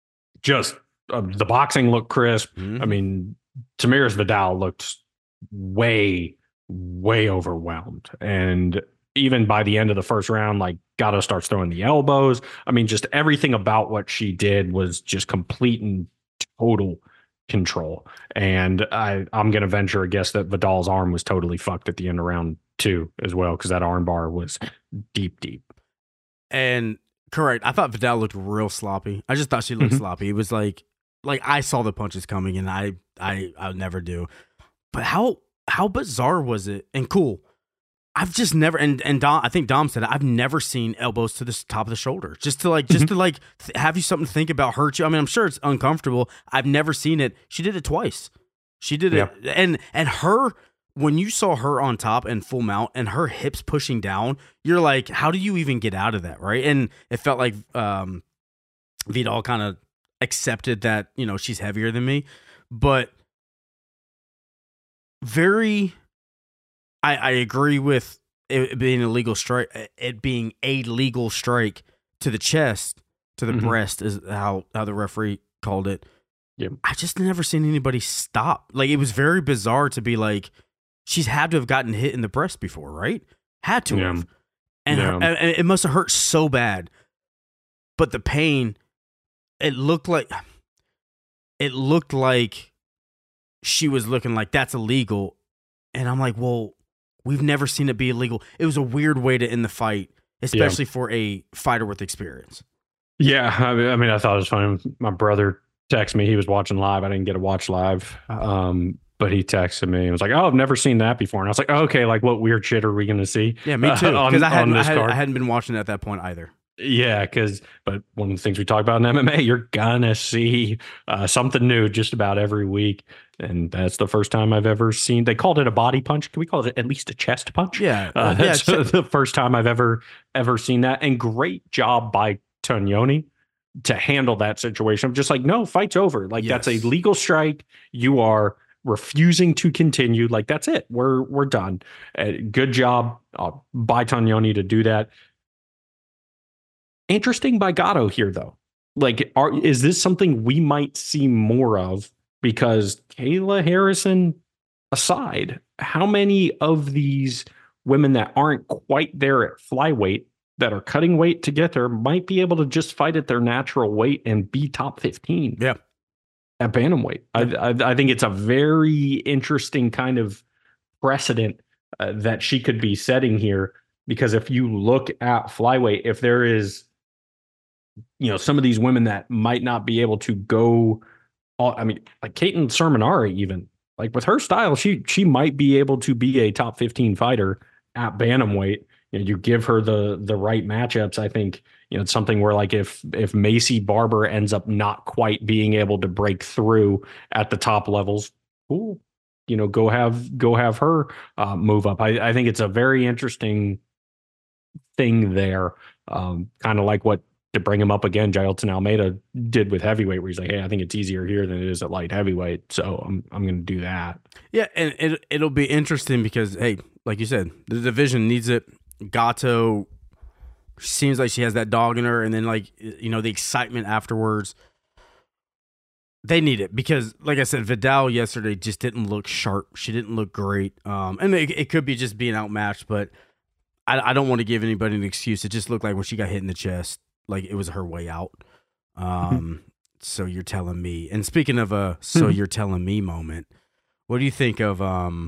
Speaker 1: Just uh, the boxing looked crisp. Mm-hmm. I mean, Tamiris Vidal looked way, way overwhelmed. And even by the end of the first round, like Gatto starts throwing the elbows. I mean, just everything about what she did was just complete and total control. And I, I'm going to venture a guess that Vidal's arm was totally fucked at the end of round two as well, because that arm bar was deep, deep.
Speaker 2: And correct. I thought Vidal looked real sloppy. I just thought she looked mm-hmm. sloppy. It was like, like I saw the punches coming, and I, I, I would never do. But how, how bizarre was it? And cool. I've just never, and and Dom, I think Dom said it, I've never seen elbows to the top of the shoulder, just to like, just mm-hmm. to like th- have you something to think about, hurt you. I mean, I'm sure it's uncomfortable. I've never seen it. She did it twice. She did it, yeah. and and her, when you saw her on top and full mount and her hips pushing down, you're like, how do you even get out of that, right? And it felt like um, Vidal kind of accepted that, you know, she's heavier than me, but very. I, I agree with it being a legal strike. It being a legal strike to the chest, to the mm-hmm. breast, is how, how the referee called it.
Speaker 1: Yep.
Speaker 2: I just never seen anybody stop. Like, it was very bizarre to be like, she's had to have gotten hit in the breast before, right? Had to
Speaker 1: yeah.
Speaker 2: have, and,
Speaker 1: yeah.
Speaker 2: her, and it must have hurt so bad. But the pain, it looked like, it looked like she was looking like that's illegal. And I'm like, well, we've never seen it be illegal. It was a weird way to end the fight, especially yeah. for a fighter with experience.
Speaker 1: Yeah, I mean, I, mean, I thought it was funny. My brother texted me. He was watching live. I didn't get to watch live. Um, but he texted me and was like, "Oh, I've never seen that before." And I was like, oh, "Okay, like what weird shit are we going to see?"
Speaker 2: Yeah, me too. Because uh, I, hadn't, I, had, I hadn't been watching it at that point either.
Speaker 1: Yeah, because but one of the things we talk about in M M A, you're gonna see uh, something new just about every week, and that's the first time I've ever seen. They called it a body punch. Can we call it at least a chest punch?
Speaker 2: Yeah,
Speaker 1: uh, that's
Speaker 2: yeah,
Speaker 1: ch- the first time I've ever ever seen that. And great job by Tognoni to handle that situation. I'm just like, no, fight's over. Like yes. that's a legal strike. You are refusing to continue. Like that's it. We're we're done. Uh, good job uh, by Tognoni to do that. Interesting by Gatto here, though. Like, are, is this something we might see more of? Because Kayla Harrison aside, how many of these women that aren't quite there at flyweight that are cutting weight to get there might be able to just fight at their natural weight and be top fifteen?
Speaker 2: Yeah.
Speaker 1: At bantamweight. Yeah. I, I, I think it's a very interesting kind of precedent uh, that she could be setting here. Because if you look at flyweight, if there is, you know, some of these women that might not be able to go, all, I mean, like Caitlin Sermonari, even like with her style, she she might be able to be a top fifteen fighter at bantamweight. You know, you give her the the right matchups. I think, you know, it's something where like if if Macy Barber ends up not quite being able to break through at the top levels, cool, you know, go have go have her uh, move up. I, I think it's a very interesting thing there, um, kind of like what. To bring him up again, Jailton Almeida did with heavyweight, where he's like, "Hey, I think it's easier here than it is at light heavyweight, so I'm I'm going to do that."
Speaker 2: Yeah, and it it'll be interesting because, hey, like you said, the division needs it. Gatto seems like she has that dog in her, and then like you know the excitement afterwards. They need it because, like I said, Vidal yesterday just didn't look sharp. She didn't look great, um, and it, it could be just being outmatched, but I, I don't want to give anybody an excuse. It just looked like when she got hit in the chest. Like it was her way out. Um, so you're telling me. And speaking of a so you're telling me moment, what do you think of um,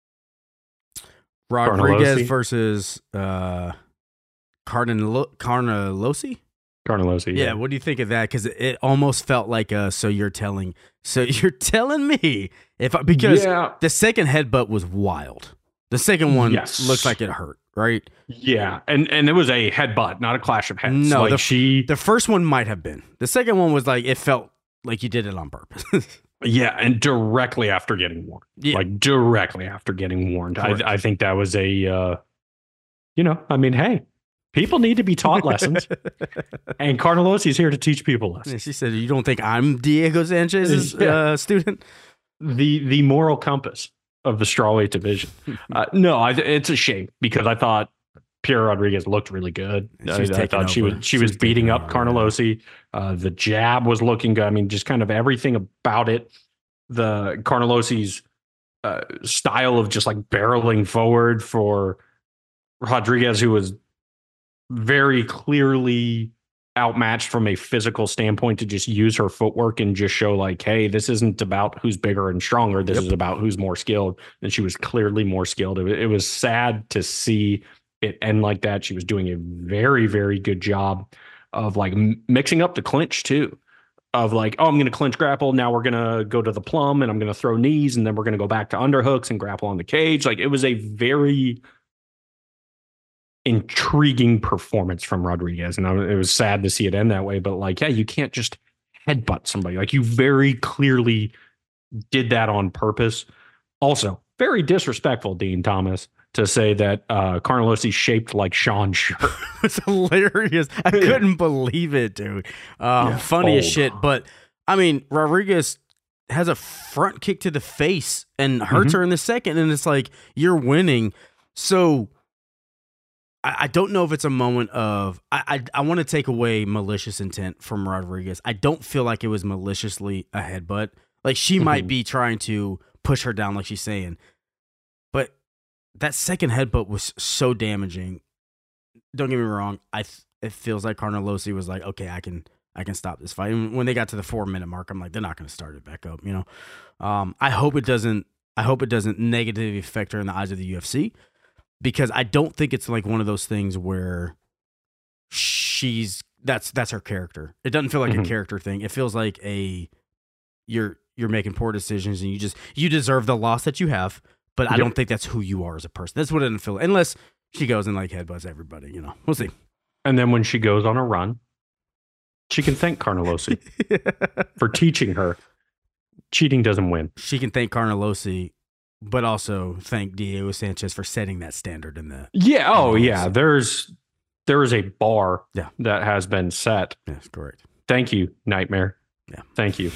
Speaker 2: Rodriguez
Speaker 1: Carnellosi?
Speaker 2: versus uh, Carnello- Carnellosi?
Speaker 1: Carnellosi.
Speaker 2: Yeah.
Speaker 1: yeah.
Speaker 2: What do you think of that? Because it almost felt like a so you're telling. So you're telling me if I, because
Speaker 1: yeah.
Speaker 2: the second headbutt was wild. The second one yes. looks like it hurt. Right?
Speaker 1: Yeah, and and it was a headbutt, not a clash of heads.
Speaker 2: No,
Speaker 1: like
Speaker 2: the,
Speaker 1: she.
Speaker 2: The first one might have been. The second one was like it felt like you did it on purpose.
Speaker 1: Yeah, and directly after getting warned, yeah. like directly after getting warned, I, I think that was a, uh, you know, I mean, hey, people need to be taught lessons, and Carnellosi's here to teach people lessons.
Speaker 2: Yeah, she said, "You don't think I'm Diego Sanchez's yeah. uh, student?"
Speaker 1: The the moral compass of the strawweight division. Uh, no, I, it's a shame because I thought Piera Rodriguez looked really good. I, I thought she was she, she was, was beating up Carnellosi. Uh, the jab was looking good. I mean, just kind of everything about it. The Carnellosi's uh, style of just like barreling forward for Rodriguez, who was very clearly outmatched from a physical standpoint, to just use her footwork and just show like, hey, this isn't about who's bigger and stronger. This yep. is about who's more skilled. And she was clearly more skilled. It, it was sad to see it end like that. She was doing a very, very good job of like m- mixing up the clinch too. Of like, oh, I'm going to clinch grapple. Now we're going to go to the plum and I'm going to throw knees. And then we're going to go back to underhooks and grapple on the cage. Like it was a very intriguing performance from Rodriguez, and I, it was sad to see it end that way. But like, yeah, you can't just headbutt somebody. Like you very clearly did that on purpose. Also, very disrespectful, Dean Thomas, to say that uh, Carnellosi's shaped like Sean Shirt.
Speaker 2: It's hilarious. I couldn't yeah. believe it, dude. Uh, yeah, funny bold. as shit. But I mean, Rodriguez has a front kick to the face and hurts mm-hmm. her in the second, and it's like you're winning. So. I don't know if it's a moment of I I, I want to take away malicious intent from Rodriguez. I don't feel like it was maliciously a headbutt. Like she mm-hmm. might be trying to push her down, like she's saying. But that second headbutt was so damaging. Don't get me wrong. I it feels like Carnellosi was like, okay, I can I can stop this fight. And when they got to the four minute mark, I'm like, they're not going to start it back up. You know, um, I hope it doesn't. I hope it doesn't negatively affect her in the eyes of the U F C, because I don't think it's like one of those things where she's that's that's her character. It doesn't feel like mm-hmm. a character thing. It feels like a you're you're making poor decisions and you just you deserve the loss that you have. But I yep. don't think that's who you are as a person. That's what it doesn't feel unless she goes and like headbutts everybody. You know, we'll see.
Speaker 1: And then when she goes on a run, she can thank Carnelossi for teaching her cheating doesn't win.
Speaker 2: She can thank Carnelossi, but also thank Diego Sanchez for setting that standard in the.
Speaker 1: Yeah. Oh, yeah. There's there is a bar
Speaker 2: yeah.
Speaker 1: that has been set.
Speaker 2: Yes, correct.
Speaker 1: Thank you, Nightmare.
Speaker 2: Yeah.
Speaker 1: Thank you.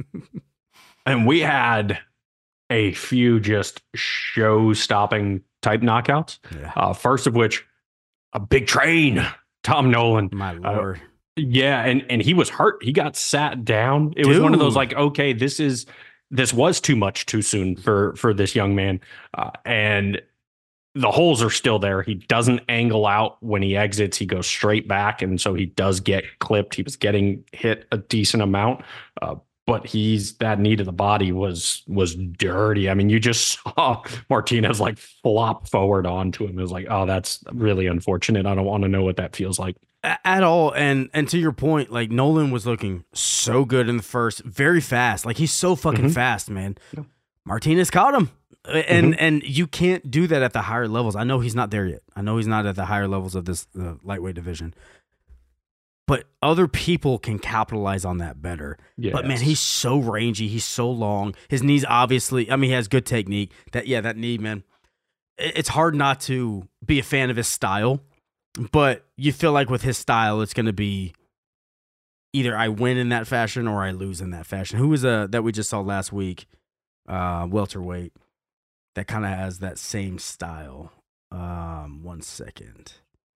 Speaker 1: And we had a few just show-stopping type knockouts.
Speaker 2: Yeah.
Speaker 1: Uh, first of which, a big train, Tom Nolan.
Speaker 2: My Lord.
Speaker 1: Uh, yeah, and and he was hurt. He got sat down. It
Speaker 2: Dude.
Speaker 1: was one of those like, okay, this is this was too much too soon for for this young man, uh, and the holes are still there. He doesn't angle out when he exits. He goes straight back, and so he does get clipped. He was getting hit a decent amount, uh, but he's that knee to the body was was dirty. I mean, you just saw Martinez like flop forward onto him. It was like, oh, that's really unfortunate. I don't want to know what that feels like
Speaker 2: at all. And and to your point, like Nolan was looking so good in the first, very fast. Like he's so fucking mm-hmm. fast, man. Yeah. Martinez caught him. And mm-hmm. and you can't do that at the higher levels. I know he's not there yet. I know he's not at the higher levels of this uh, lightweight division. But other people can capitalize on that better. Yes. But man, he's so rangy. He's so long. His knees obviously, I mean, he has good technique. That yeah, that knee, man. It's hard not to be a fan of his style. But you feel like with his style, it's going to be either I win in that fashion or I lose in that fashion. Who was uh, that we just saw last week? Uh, welterweight. That kind of has that same style. Um, one second.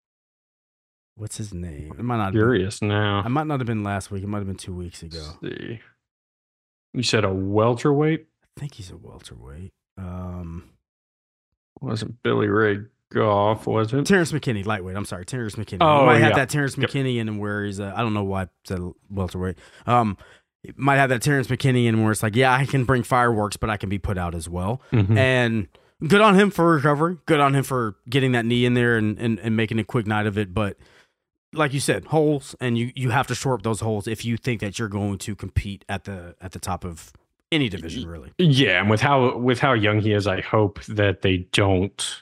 Speaker 2: What's his name? It might not.
Speaker 1: Curious
Speaker 2: been,
Speaker 1: now.
Speaker 2: It might not have been last week. It might have been two weeks ago.
Speaker 1: Let's see. You said a welterweight?
Speaker 2: I think he's a welterweight. Um,
Speaker 1: wasn't Billy Ray Goff, was it?
Speaker 2: Terrence McKinney, lightweight. I'm sorry, Terrence McKinney.
Speaker 1: Oh,
Speaker 2: he might
Speaker 1: yeah.
Speaker 2: have that Terrence McKinney yep. in him where he's. Uh, I don't know why I said welterweight. Um. It might have that Terrence McKinney in where it's like, yeah, I can bring fireworks, but I can be put out as well.
Speaker 1: Mm-hmm.
Speaker 2: And good on him for recovering. Good on him for getting that knee in there and, and, and making a quick night of it. But like you said, holes, and you, you have to shore up those holes if you think that you're going to compete at the at the top of any division, really.
Speaker 1: Yeah, and with how with how young he is, I hope that they don't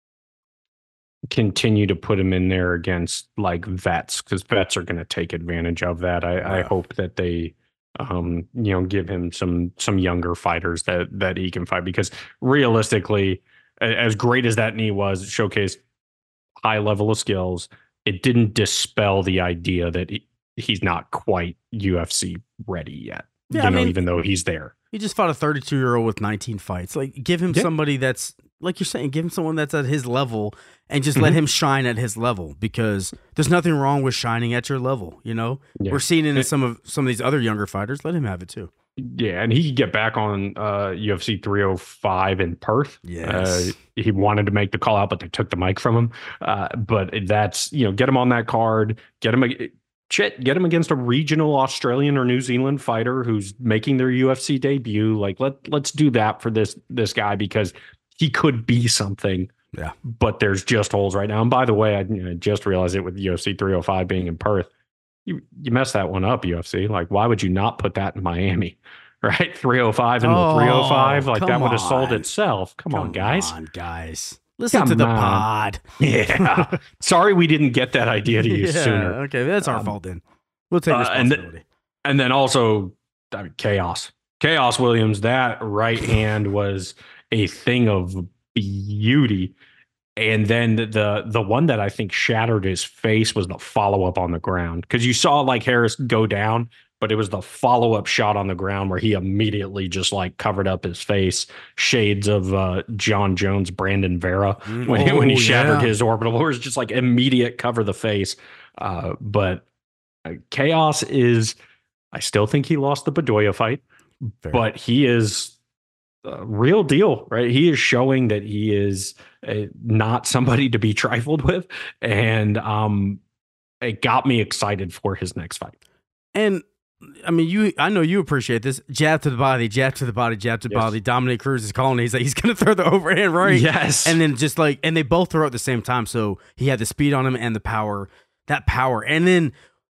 Speaker 1: continue to put him in there against like vets, because vets are going to take advantage of that. I, yeah. I hope that they. Um, you know, give him some some younger fighters that that he can fight, because realistically, as great as that knee was, it showcased high level of skills. It didn't dispel the idea that he, he's not quite U F C ready yet.
Speaker 2: Yeah,
Speaker 1: you
Speaker 2: I
Speaker 1: know,
Speaker 2: mean,
Speaker 1: even though he's there.
Speaker 2: He just fought a thirty-two year old with nineteen fights. Like, give him yeah. somebody that's like you're saying, give him someone that's at his level and just mm-hmm. let him shine at his level, because there's nothing wrong with shining at your level. You know, yeah. we're seeing it in some of some of these other younger fighters. Let him have it too.
Speaker 1: Yeah, and he could get back on uh, U F C three oh five in Perth.
Speaker 2: Yes.
Speaker 1: Uh, he wanted to make the call out, but they took the mic from him. Uh, but that's, you know, get him on that card, get him, shit, get him against a regional Australian or New Zealand fighter who's making their U F C debut. Like, let, let's do that for this, this guy, because he could be something.
Speaker 2: Yeah.
Speaker 1: But there's just holes right now. And by the way, I you know, just realized it with U F C three oh five being in Perth. You you messed that one up, U F C. Like, why would you not put that in Miami? Right? three oh five and
Speaker 2: oh,
Speaker 1: the three oh five. Like, that would have
Speaker 2: on.
Speaker 1: sold itself. Come, come on, guys.
Speaker 2: Come on, guys. Listen
Speaker 1: come
Speaker 2: to the
Speaker 1: on.
Speaker 2: pod.
Speaker 1: Yeah. Sorry we didn't get that idea to you
Speaker 2: yeah,
Speaker 1: sooner.
Speaker 2: Okay, that's our um, fault then. We'll take responsibility.
Speaker 1: Uh, and, th- and then also, I mean, Chaos. Chaos Williams, that right hand was a thing of beauty. And then the the one that I think shattered his face was the follow-up on the ground. Because you saw like Harris go down, but it was the follow-up shot on the ground where he immediately just like covered up his face. Shades of uh, John Jones, Brandon Vera, when, oh, he, when he shattered
Speaker 2: yeah.
Speaker 1: his orbital. It was just like immediate cover the face. Uh, but uh, Chaos is, I still think he lost the Bedoya fight, Fair. but he is a real deal, right? He is showing that he is uh, not somebody to be trifled with. And um, it got me excited for his next fight.
Speaker 2: And I mean, you. I know you appreciate this. Jab to the body, jab to the body, jab to the
Speaker 1: Yes.
Speaker 2: body. Dominic Cruz is calling. He's like, he's going to throw the overhand right.
Speaker 1: Yes.
Speaker 2: And then just like, and they both throw at the same time. So he had the speed on him and the power, that power. And then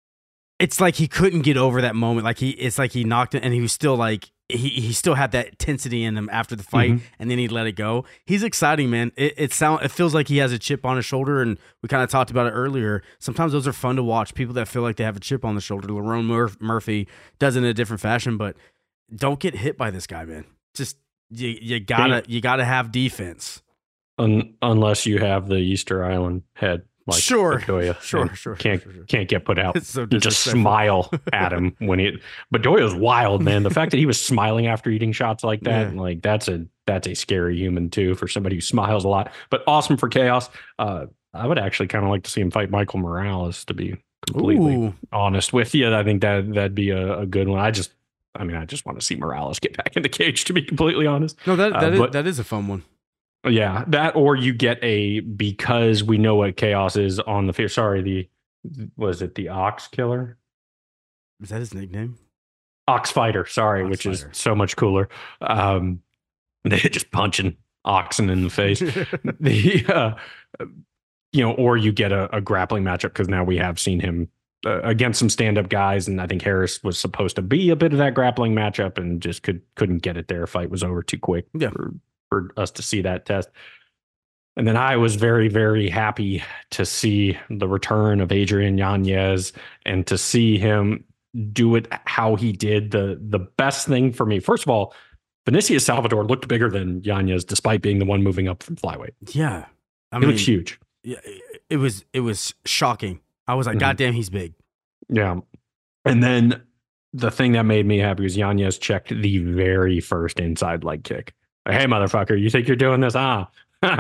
Speaker 2: it's like he couldn't get over that moment. Like he, it's like he knocked it and he was still like, he, he still had that intensity in him after the fight, mm-hmm. and then he let it go. He's exciting, man. It it sound it feels like he has a chip on his shoulder, and we kind of talked about it earlier. Sometimes those are fun to watch. People that feel like they have a chip on the shoulder. Lerone Mur- Murphy does it in a different fashion, but don't get hit by this guy, man. Just you you gotta you gotta have defense.
Speaker 1: Un- unless you have the Easter Island head. Like
Speaker 2: sure,
Speaker 1: Bedoya,
Speaker 2: sure, sure.
Speaker 1: Can't
Speaker 2: sure, sure.
Speaker 1: can't get put out.
Speaker 2: So
Speaker 1: just smile at him when he. Bedoya's wild, man. The fact that he was smiling after eating shots like that, yeah. like that's a that's a scary human too for somebody who smiles a lot. But awesome for Chaos. Uh, I would actually kind of like to see him fight Michael Morales. To be completely Ooh. honest with you, I think that that'd be a, a good one. I just, I mean, I just want to see Morales get back in the cage. To be completely honest,
Speaker 2: no, that that
Speaker 1: uh,
Speaker 2: is
Speaker 1: but,
Speaker 2: that is a fun one.
Speaker 1: Yeah, that or you get a because we know what Chaos is on the field. Sorry, the was it the Ox Killer?
Speaker 2: Is that his nickname?
Speaker 1: Ox Fighter. Sorry, Ox which Fighter. Is so much cooler. Um, they're just punching oxen in the face. the uh, you know, or you get a, a grappling matchup because now we have seen him uh, against some stand-up guys, and I think Harris was supposed to be a bit of that grappling matchup and just could couldn't get it there. Fight was over too quick.
Speaker 2: Yeah.
Speaker 1: For, for us to see that test. And then I was very, very happy to see the return of Adrian Yanez and to see him do it how he did. The the best thing for me, first of all, Vinicius Salvador looked bigger than Yanez despite being the one moving up from flyweight.
Speaker 2: Yeah.
Speaker 1: I he mean, looks huge.
Speaker 2: Yeah, it was it was shocking. I was like, mm-hmm. God damn, he's big.
Speaker 1: Yeah. And then the thing that made me happy was Yanez checked the very first inside leg kick. Hey, motherfucker, you think you're doing this? Ah,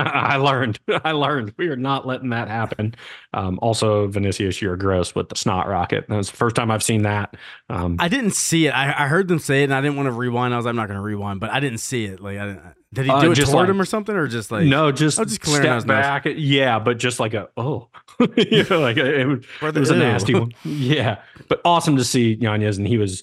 Speaker 1: I learned. I learned. We are not letting that happen. Um, also, Vinicius, you're gross with the snot rocket. That was the first time I've seen that. Um,
Speaker 2: I didn't see it. I, I heard them say it, and I didn't want to rewind. I was like, I'm not going to rewind, but I didn't see it. Like, I didn't, did he do uh, it toward like, him or something, or just like
Speaker 1: no, just,
Speaker 2: oh, just
Speaker 1: step back. Nose. Yeah, but just like a oh, you know, like it, it, it was a nasty one. Yeah, but awesome to see Yanez, and he was.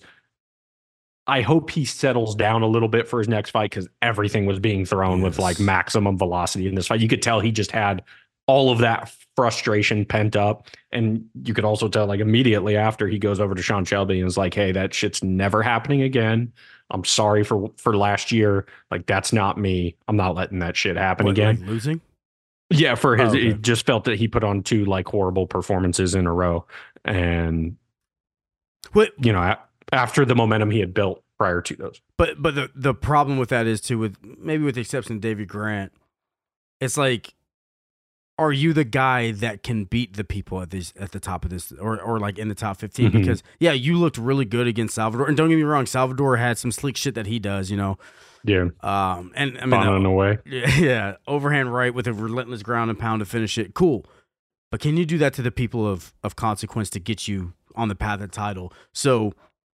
Speaker 1: I hope he settles down a little bit for his next fight because everything was being thrown yes. with like maximum velocity in this fight. You could tell he just had all of that frustration pent up. And you could also tell like immediately after he goes over to Sean Shelby and is like, hey, that shit's never happening again. I'm sorry for, for last year. Like, that's not me. I'm not letting that shit happen
Speaker 2: what,
Speaker 1: again.
Speaker 2: Like losing?
Speaker 1: Yeah. For his,
Speaker 2: oh, okay.
Speaker 1: It just felt that he put on two like horrible performances in a row. And,
Speaker 2: what,
Speaker 1: you know, after the momentum he had built prior to those.
Speaker 2: But but the, the problem with that is too, with maybe with the exception of David Grant, it's like, are you the guy that can beat the people at this at the top of this or or like in the top fifteen? Mm-hmm. Because yeah, you looked really good against Salvador. And don't get me wrong, Salvador had some slick shit that he does, you know.
Speaker 1: Yeah.
Speaker 2: Um and I mean
Speaker 1: uh, in the way.
Speaker 2: Yeah, yeah. Overhand right with a relentless ground and pound to finish it. Cool. But can you do that to the people of of consequence to get you on the path of the title? So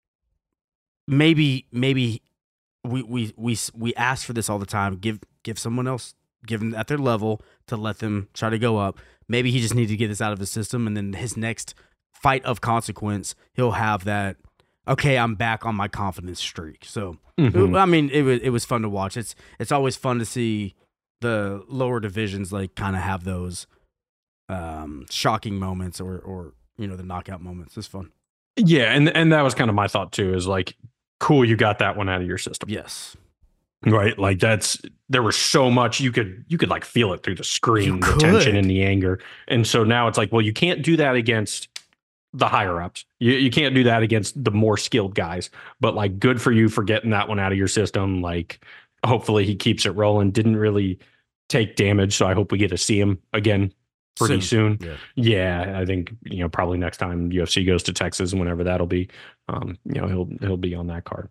Speaker 2: Maybe, maybe we we we we ask for this all the time. Give give someone else, give them at their level to let them try to go up. Maybe he just needs to get this out of his system, and then his next fight of consequence, he'll have that. Okay, I'm back on my confidence streak. So, mm-hmm. I mean, it was it was fun to watch. It's it's always fun to see the lower divisions like kind of have those um, shocking moments or or you know the knockout moments. It's fun.
Speaker 1: Yeah, and and that was kind of my thought too. Is like. Cool, you got that one out of your system.
Speaker 2: Yes.
Speaker 1: Right? Like that's there was so much you could you could like feel it through the screen, the tension and the anger. And so now it's like, well, you can't do that against the higher ups. You you can't do that against the more skilled guys. But like good for you for getting that one out of your system. Like hopefully he keeps it rolling. Didn't really take damage, so I hope we get to see him again pretty soon. soon. Yeah. yeah, I think, you know, probably next time U F C goes to Texas, whenever that'll be, um, you know, he'll he'll be on that card.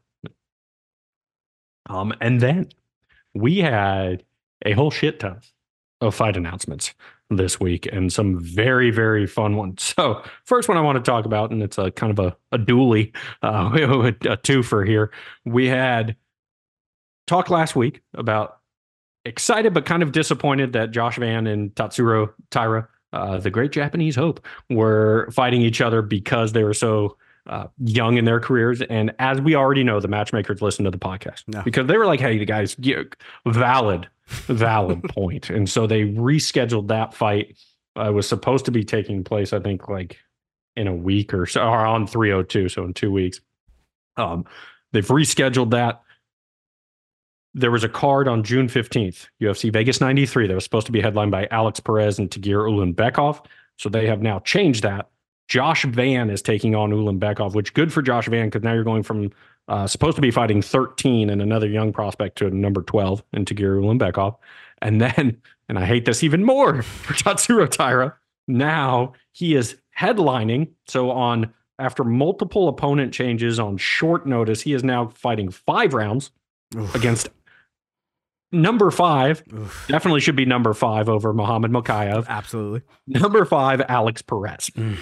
Speaker 1: Um, and then we had a whole shit ton of fight announcements this week and some very, very fun ones. So first one I want to talk about, and it's a kind of a, a dually, uh, a twofer here. We had talked last week about excited but kind of disappointed that Josh Van and Tatsuro Taira, uh, the great Japanese hope, were fighting each other because they were so uh, young in their careers. And as we already know, the matchmakers listen to the podcast
Speaker 2: no.
Speaker 1: because they were like, hey, the guys, yeah, valid, valid point. And so they rescheduled that fight. Uh, it was supposed to be taking place, I think, like in a week or so, or on three oh two, so in two weeks. Um, they've rescheduled that. There was a card on June fifteenth, U F C Vegas ninety-three, that was supposed to be headlined by Alex Perez and Tagir Ulanbekov. So they have now changed that. Josh Van is taking on Ulanbekov, which good for Josh Van because now you're going from uh, supposed to be fighting thirteen and another young prospect to number twelve in Tagir Ulanbekov. And then, and I hate this even more for Tatsuro Taira, now he is headlining. So on after multiple opponent changes on short notice, he is now fighting five rounds Oof. against number five. Oof. Definitely should be number five over Muhammad Mokaev.
Speaker 2: Absolutely.
Speaker 1: Number five, Alex Perez. Mm.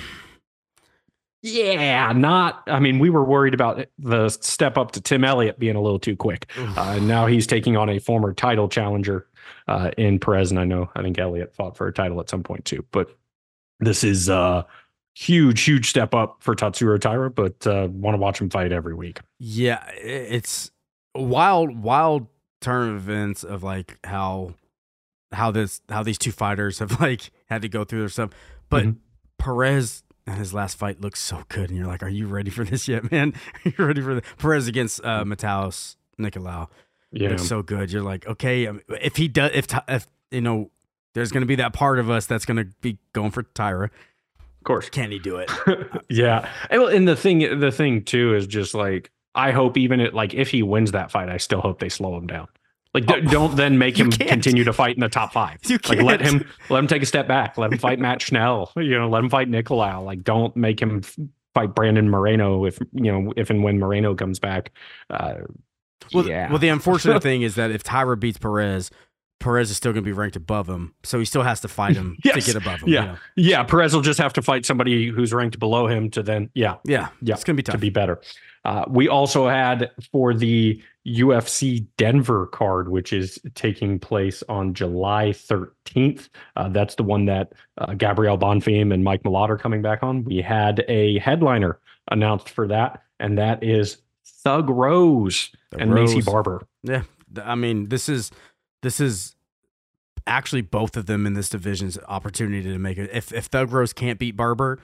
Speaker 1: Yeah, not, I mean, we were worried about the step up to Tim Elliott being a little too quick. Uh, now he's taking on a former title challenger uh, in Perez. And I know, I think Elliott fought for a title at some point too, but this is a huge, huge step up for Tatsuro Taira, but uh, want to watch him fight every week.
Speaker 2: Yeah, it's wild, wild turn of events of like how, how this, how these two fighters have like had to go through their stuff. But mm-hmm. Perez, and his last fight looks so good, and you're like, "Are you ready for this yet, man? Are you ready for the Perez against uh, Mataus Nicolau?" Yeah, looks so good. You're like, okay, if he does, if if you know, there's going to be that part of us that's going to be going for Taira.
Speaker 1: Of course,
Speaker 2: can he do it?
Speaker 1: Yeah, and, and the thing, the thing too is just like, I hope even it, like if he wins that fight, I still hope they slow him down. Like, oh, don't then make him can't. continue to fight in the top five.
Speaker 2: You
Speaker 1: can't. Like, let him let him take a step back. Let him fight Matt Schnell. You know, let him fight Nicolau. Like, don't make him fight Brandon Moreno if you know if and when Moreno comes back. Uh,
Speaker 2: well,
Speaker 1: yeah.
Speaker 2: Well, the unfortunate thing is that if Taira beats Perez, Perez is still going to be ranked above him, so he still has to fight him yes. to get above him.
Speaker 1: Yeah,
Speaker 2: you know?
Speaker 1: yeah. Perez will just have to fight somebody who's ranked below him to then, yeah,
Speaker 2: yeah,
Speaker 1: yeah.
Speaker 2: It's going to be tough
Speaker 1: to be better. Uh, we also had for the U F C Denver card, which is taking place on July thirteenth. Uh, that's the one that uh, Gabriel Bonfim and Mike Malott are coming back on. We had a headliner announced for that, and that is Thug Rose the and Rose. Maycee Barber.
Speaker 2: Yeah, I mean, this is this is actually both of them in this division's opportunity to make it. If if Thug Rose can't beat Barber,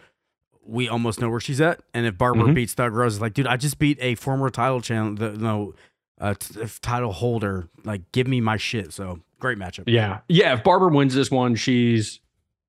Speaker 2: we almost know where she's at. And if Barber mm-hmm. beats Thug Rose, it's like, dude, I just beat a former title channel, the, no, uh, t- title holder. Like, give me my shit. So great matchup.
Speaker 1: Yeah, yeah. If Barber wins this one, she's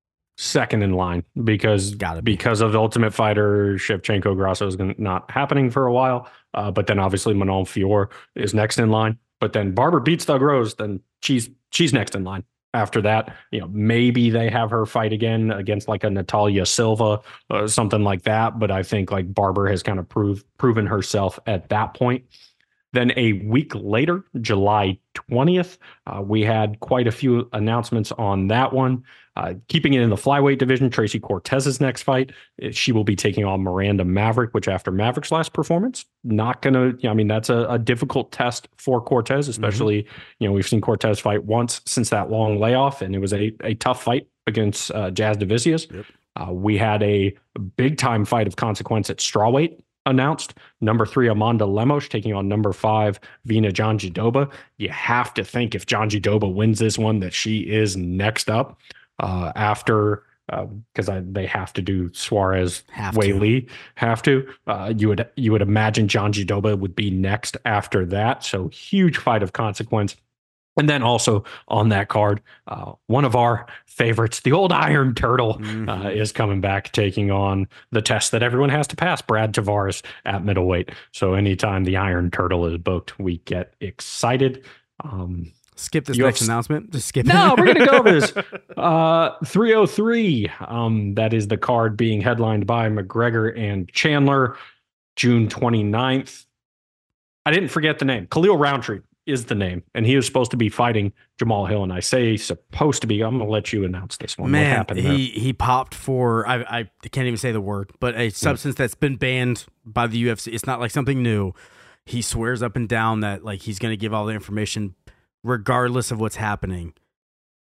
Speaker 1: second in line because
Speaker 2: Gotta be.
Speaker 1: because of the Ultimate Fighter, Shevchenko Grasso is gonna, not happening for a while. Uh, but then obviously Manon Fior is next in line. But then Barber beats Thug Rose, then she's she's next in line. After that, you know, maybe they have her fight again against like a Natalia Silva or something like that. But I think like Barber has kind of proved proven herself at that point. Then a week later, July twentieth, uh, we had quite a few announcements on that one. Uh, keeping it in the flyweight division, Tracy Cortez's next fight, she will be taking on Miranda Maverick, which after Maverick's last performance, not going to, you know, I mean, that's a, a difficult test for Cortez, especially, mm-hmm. you know, we've seen Cortez fight once since that long layoff, and it was a, a tough fight against uh, Jazz Devicius. Yep. Uh, we had a big time fight of consequence at strawweight announced. Number three, Amanda Lemos taking on number five, Vina Janjidoba. You have to think if Janjidoba wins this one that she is next up uh, after because uh, they have to do Suarez, Wei Li have to. Uh, you would you would imagine Janjidoba would be next after that. So huge fight of consequence. And then also on that card, uh, one of our favorites, the old Iron Turtle, mm-hmm. uh, is coming back, taking on the test that everyone has to pass, Brad Tavares at middleweight. So anytime the Iron Turtle is booked, we get excited. Um,
Speaker 2: skip this next announcement. Just skip
Speaker 1: no,
Speaker 2: it.
Speaker 1: we're going to go over this. Uh, three oh three, um, that is the card being headlined by McGregor and Chandler, June twenty-ninth. I didn't forget the name. Khalil Roundtree is the name, and he was supposed to be fighting Jamal Hill. And I say supposed to be. I'm gonna let you announce this one.
Speaker 2: Man,
Speaker 1: what happened
Speaker 2: he
Speaker 1: there?
Speaker 2: he popped for I I can't even say the word, but a substance that's been banned by the U F C. It's not like something new. He swears up and down that like he's gonna give all the information regardless of what's happening.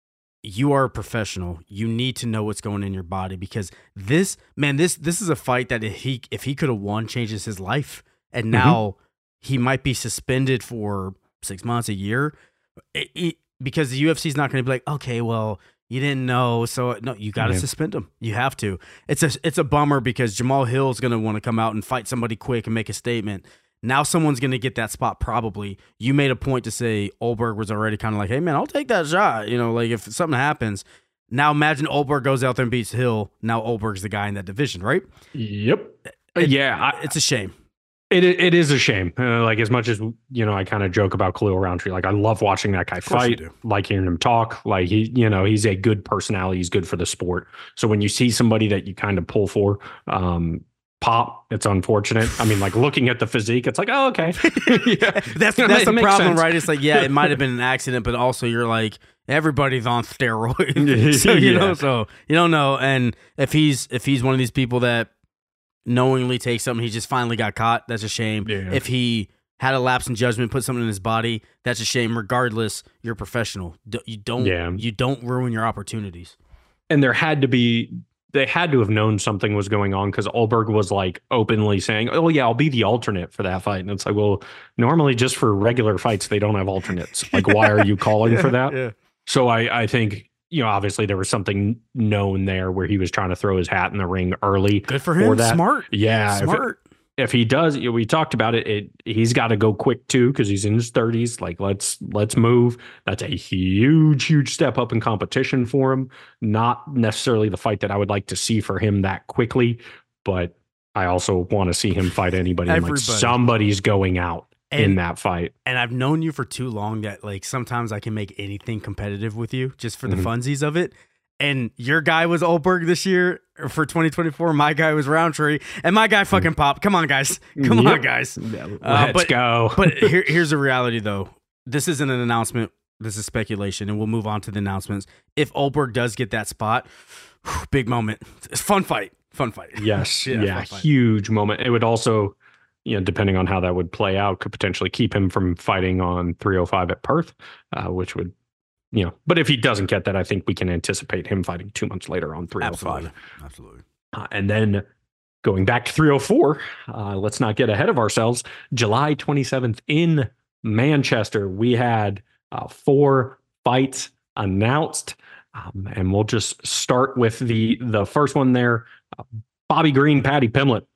Speaker 2: you are a professional. You need to know what's going in your body because this man, this this is a fight that if he if he could have won, changes his life. And now mm-hmm. he might be suspended for six months, a year, it, it, because the U F C is not going to be like, okay, well, you didn't know, so no, you got to yeah. suspend him. You have to. It's a it's a bummer because Jamal Hill is going to want to come out and fight somebody quick and make a statement. Now someone's going to get that spot probably. You made a point to say Oldberg was already kind of like, hey, man, I'll take that shot. You know, like if something happens. Now imagine Oldberg goes out there and beats Hill. Now Oldberg's the guy in that division, right?
Speaker 1: Yep.
Speaker 2: It,
Speaker 1: yeah.
Speaker 2: I, it's a shame.
Speaker 1: It It is a shame. Uh, like as much as, you know, I kind of joke about Khalil Roundtree. Like I love watching that guy fight. Like hearing him talk. Like he, you know, he's a good personality. He's good for the sport. So when you see somebody that you kind of pull for, um, Pop, it's unfortunate. I mean, like looking at the physique, it's like, oh, okay.
Speaker 2: yeah. That's that's the problem, sense. Right? It's like, yeah, it might have been an accident, but also you're like, everybody's on steroids. so you yeah. know, so you don't know. And if he's if he's one of these people that knowingly takes something, he just finally got caught, that's a shame. Yeah. If he had a lapse in judgment, put something in his body, that's a shame. Regardless, you're a professional. You don't yeah. you don't ruin your opportunities.
Speaker 1: And there had to be They had to have known something was going on because Oldberg was like openly saying, oh, yeah, I'll be the alternate for that fight. And it's like, well, normally just for regular fights, they don't have alternates. Like, why are you calling yeah, for that? Yeah. So I, I think, you know, obviously there was something known there where he was trying to throw his hat in the ring early.
Speaker 2: Good for him. For that. Smart.
Speaker 1: Yeah.
Speaker 2: Smart.
Speaker 1: If, it, if he does, you know, we talked about it, it he's got to go quick too because he's in his thirties. Like, let's let's move. That's a huge, huge step up in competition for him. Not necessarily the fight that I would like to see for him that quickly, but I also want to see him fight anybody. And like somebody's going out and, in that fight.
Speaker 2: And I've known you for too long that like sometimes I can make anything competitive with you just for the mm-hmm. funsies of it. And your guy was Oldberg this year for twenty twenty-four. My guy was Roundtree, and my guy fucking Pop. Come on, guys. Come yep. on, guys.
Speaker 1: Let's
Speaker 2: uh, but,
Speaker 1: go.
Speaker 2: But here, here's the reality, though. This isn't an announcement. This is speculation, and we'll move on to the announcements. If Oldberg does get that spot, whew, big moment. It's fun fight. Fun fight.
Speaker 1: Yes. yeah. yeah huge moment. It would also, you know, depending on how that would play out, could potentially keep him from fighting on three oh five at Perth, uh, which would. You know, but if he doesn't get that, I think we can anticipate him fighting two months later on three oh five.
Speaker 2: Absolutely. Absolutely.
Speaker 1: Uh, and then going back to three oh four, uh, let's not get ahead of ourselves. July twenty-seventh in Manchester, we had uh, four fights announced. Um, and we'll just start with the, the first one there. Uh, Bobby Green, Paddy Pimblett.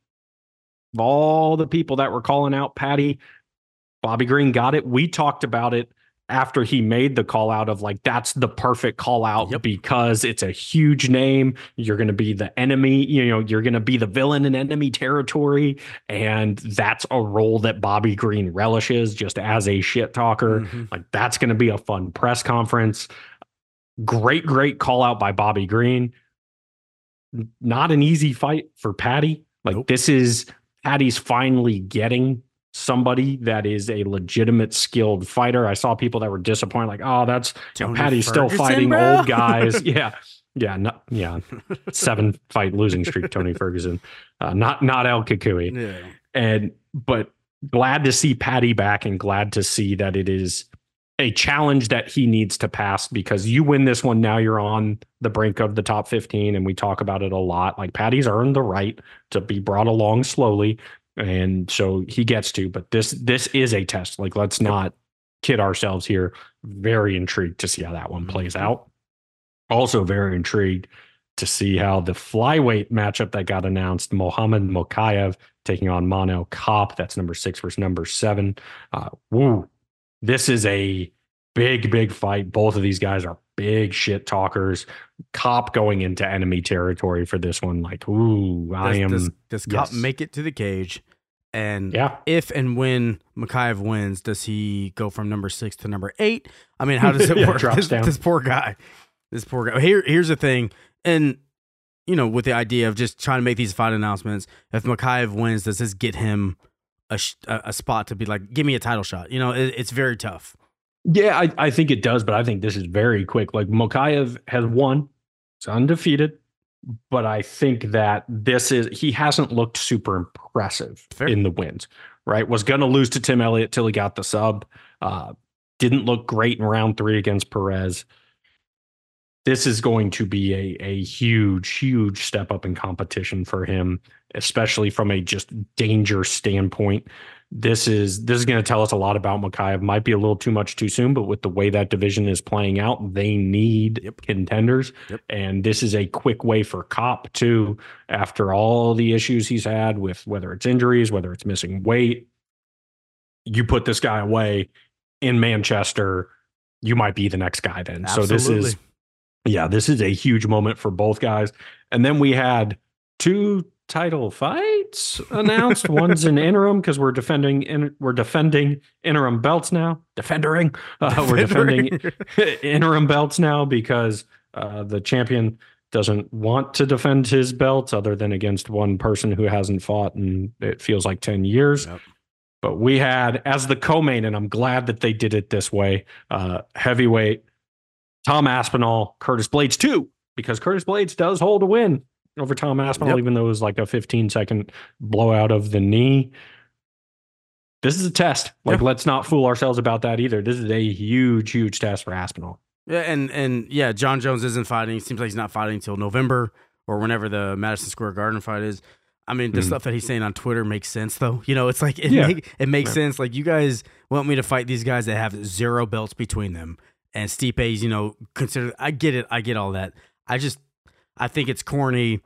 Speaker 1: Of all the people that were calling out Paddy, Bobby Green got it. We talked about it after he made the call out of like, that's the perfect call out yep. because it's a huge name. You're going to be the enemy, you know, you're going to be the villain in enemy territory. And that's a role that Bobby Green relishes just as a shit talker. Mm-hmm. Like that's going to be a fun press conference. Great, great call out by Bobby Green. Not an easy fight for Paddy. Like nope. this is Paddy's finally getting somebody that is a legitimate skilled fighter. I saw people that were disappointed, like, oh, that's you know, Paddy's Ferguson, still fighting bro? old guys. yeah. Yeah. Not, yeah. Seven fight losing streak, Tony Ferguson. Uh, not not El Kukui. Yeah. And but glad to see Paddy back and glad to see that it is a challenge that he needs to pass because you win this one. Now you're on the brink of the top fifteen. And we talk about it a lot. Like Paddy's earned the right to be brought along slowly. And so he gets to, but this this is a test. Like, let's not kid ourselves here. Very intrigued to see how that one plays out. Also very intrigued to see how the flyweight matchup that got announced, Mohamed Mokaev taking on Manel Kape. That's number six versus number seven. Uh, woo. This is a big, big fight. Both of these guys are big shit talkers. Kape going into enemy territory for this one. Like, ooh, I
Speaker 2: does,
Speaker 1: am.
Speaker 2: Does, does Kape yes. make it to the cage? And
Speaker 1: yeah.
Speaker 2: if and when Mokaev wins, does he go from number six to number eight? I mean, how does it
Speaker 1: yeah,
Speaker 2: work?
Speaker 1: Drops
Speaker 2: This,
Speaker 1: down.
Speaker 2: this poor guy. This poor guy. Here, here's the thing. And, you know, with the idea of just trying to make these fight announcements, if Mokaev wins, does this get him a, a spot to be like, give me a title shot? You know, it, it's very tough.
Speaker 1: Yeah, I, I think it does, but I think this is very quick. Like Mokaev has won. It's undefeated. But I think that this is, he hasn't looked super impressive Fair. in the wins, right? Was going to lose to Tim Elliott till he got the sub. Uh, didn't look great in round three against Perez. this is going to be a, a huge, huge step up in competition for him, especially from a just danger standpoint. This is this is going to tell us a lot about Mokaev. Might be a little too much too soon, but with the way that division is playing out, they need yep. contenders. Yep. And this is a quick way for Kopp too, after all the issues he's had with whether it's injuries, whether it's missing weight. You put this guy away in Manchester, you might be the next guy then. Absolutely. So this is Yeah, this is a huge moment for both guys. And then we had two title fights announced. One's an interim because we're defending in, we're defending interim belts now. Defendering. Uh, we're defending interim belts now because uh, the champion doesn't want to defend his belt other than against one person who hasn't fought in it feels like ten years. Yep. But we had, as the co-main, and I'm glad that they did it this way, uh, heavyweight Tom Aspinall, Curtis Blades two, because Curtis Blades does hold a win over Tom Aspinall, yep. even though it was like a fifteen second blowout of the knee. This is a test. Like, yep. let's not fool ourselves about that either. This is a huge, huge test for Aspinall.
Speaker 2: Yeah, and and yeah, John Jones isn't fighting. It seems like he's not fighting until November or whenever the Madison Square Garden fight is. I mean, the mm. stuff that he's saying on Twitter makes sense, though. You know, it's like, it, yeah. make, it makes yeah. sense. Like, you guys want me to fight these guys that have zero belts between them. And Stipe's, you know, consider, I get it. I get all that. I just, I think it's corny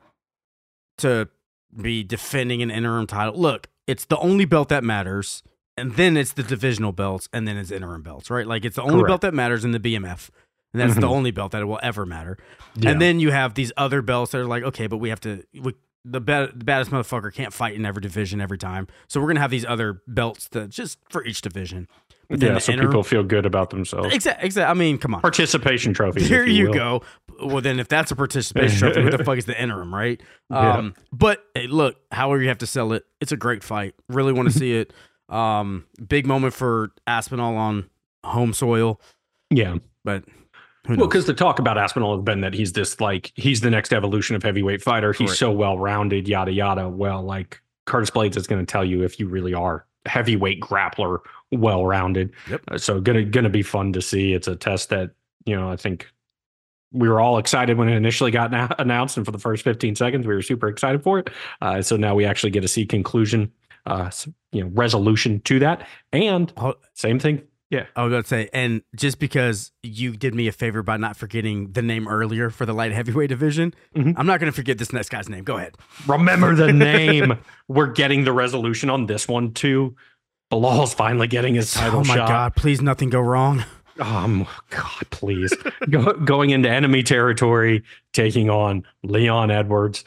Speaker 2: to be defending an interim title. Look, it's the only belt that matters. And then it's the divisional belts. And then it's interim belts, right? Like, it's the only Correct. belt that matters in the B M F. And that's mm-hmm. the only belt that will ever matter. Yeah. And then you have these other belts that are like, okay, but we have to, we, The, bad, the baddest motherfucker can't fight in every division every time. So we're going to have these other belts that just for each division.
Speaker 1: But yeah, so interim, people feel good about themselves.
Speaker 2: Exactly. Exa- I mean, come on.
Speaker 1: Participation trophy.
Speaker 2: There you,
Speaker 1: you
Speaker 2: go. Well, then if that's a participation trophy, what the fuck is the interim, right? Um, yeah. But hey, look, however you have to sell it, it's a great fight. Really want to see it. Um, big moment for Aspinall on home soil.
Speaker 1: Yeah.
Speaker 2: But...
Speaker 1: Well, because the talk about Aspinall has been that he's this, like, he's the next evolution of heavyweight fighter. He's Correct. so well-rounded, yada, yada. Well, like, Curtis Blades is going to tell you if you really are heavyweight grappler, well-rounded. Yep. Uh, so gonna gonna be fun to see. It's a test that, you know, I think we were all excited when it initially got na- announced. And for the first fifteen seconds, we were super excited for it. Uh, so now we actually get to see conclusion, uh, you know, resolution to that. And same thing. Yeah,
Speaker 2: I was about to say, and just because you did me a favor by not forgetting the name earlier for the light heavyweight division, mm-hmm. I'm not going to forget this next guy's name. Go ahead.
Speaker 1: Remember the name. We're getting the resolution on this one, too. Bilal's finally getting his title
Speaker 2: shot. Oh, my
Speaker 1: shot.
Speaker 2: God. Please, nothing go wrong.
Speaker 1: Um, God, please. Go, going into enemy territory, taking on Leon Edwards.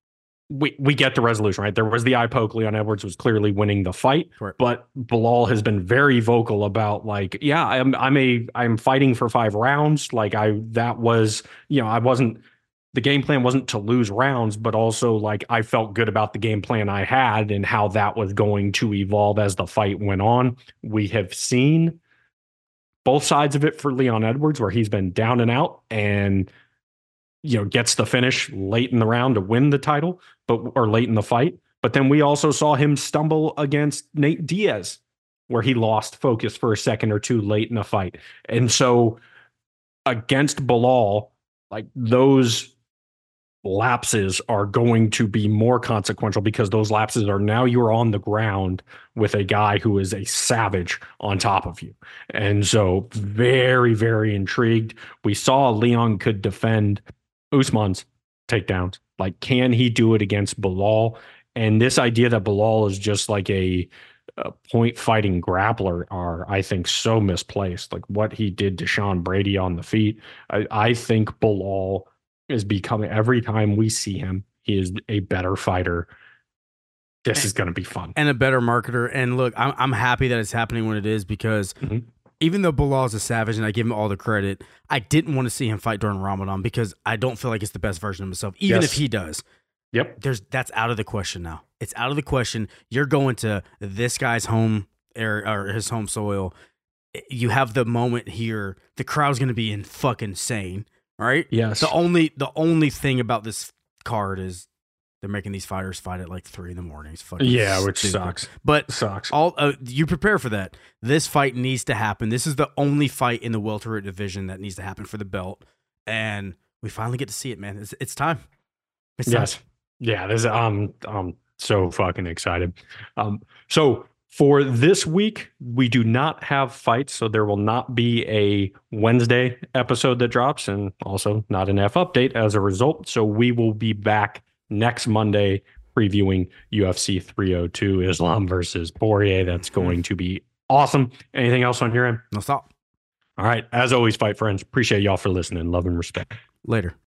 Speaker 1: We we get the resolution, right? There was the eye poke. Leon Edwards was clearly winning the fight, Correct. but Bilal has been very vocal about, like, yeah, I'm I'm a I'm fighting for five rounds. Like, I that was, you know, I wasn't the game plan wasn't to lose rounds, but also, like, I felt good about the game plan I had and how that was going to evolve as the fight went on. We have seen both sides of it for Leon Edwards, where he's been down and out and, you know, gets the finish late in the round to win the title, but or late in the fight. But then we also saw him stumble against Nate Diaz, where he lost focus for a second or two late in the fight. And so against Bilal, like, those lapses are going to be more consequential because those lapses are now you're on the ground with a guy who is a savage on top of you. And so very, very intrigued. We saw Leon could defend Usman's takedowns. Like, can he do it against Bilal? And this idea that Bilal is just like a, a point fighting grappler are, I think, so misplaced. Like, what he did to Sean Brady on the feet. I, I think Bilal is becoming, every time we see him, he is a better fighter. This and, is going to be fun.
Speaker 2: And a better marketer. And look, I'm, I'm happy that it's happening when it is, because mm-hmm. even though Bilal is a savage and I give him all the credit, I didn't want to see him fight during Ramadan because I don't feel like it's the best version of himself, even yes. if he does.
Speaker 1: Yep.
Speaker 2: There's that's out of the question now. It's out of the question. You're going to this guy's home area or his home soil. You have the moment here. The crowd's going to be in fucking insane, right?
Speaker 1: Yes.
Speaker 2: The only the only thing about this card is they're making these fighters fight at like three in the morning. It's fucking
Speaker 1: yeah,
Speaker 2: stupid.
Speaker 1: Which sucks.
Speaker 2: But
Speaker 1: sucks.
Speaker 2: All uh, you prepare for that. This fight needs to happen. This is the only fight in the welterweight division that needs to happen for the belt. and we finally get to see it, man. It's, it's time. It's
Speaker 1: yes.
Speaker 2: time.
Speaker 1: Yeah. This, um, I'm so fucking excited. Um, so for this week, we do not have fights, so there will not be a Wednesday episode that drops, and also not an F update as a result. So we will be back next Monday previewing U F C three oh two, Islam versus Poirier. That's going to be awesome. Anything else on your end?
Speaker 2: No stop.
Speaker 1: All right. As always, fight friends, appreciate y'all for listening. Love and respect.
Speaker 2: Later.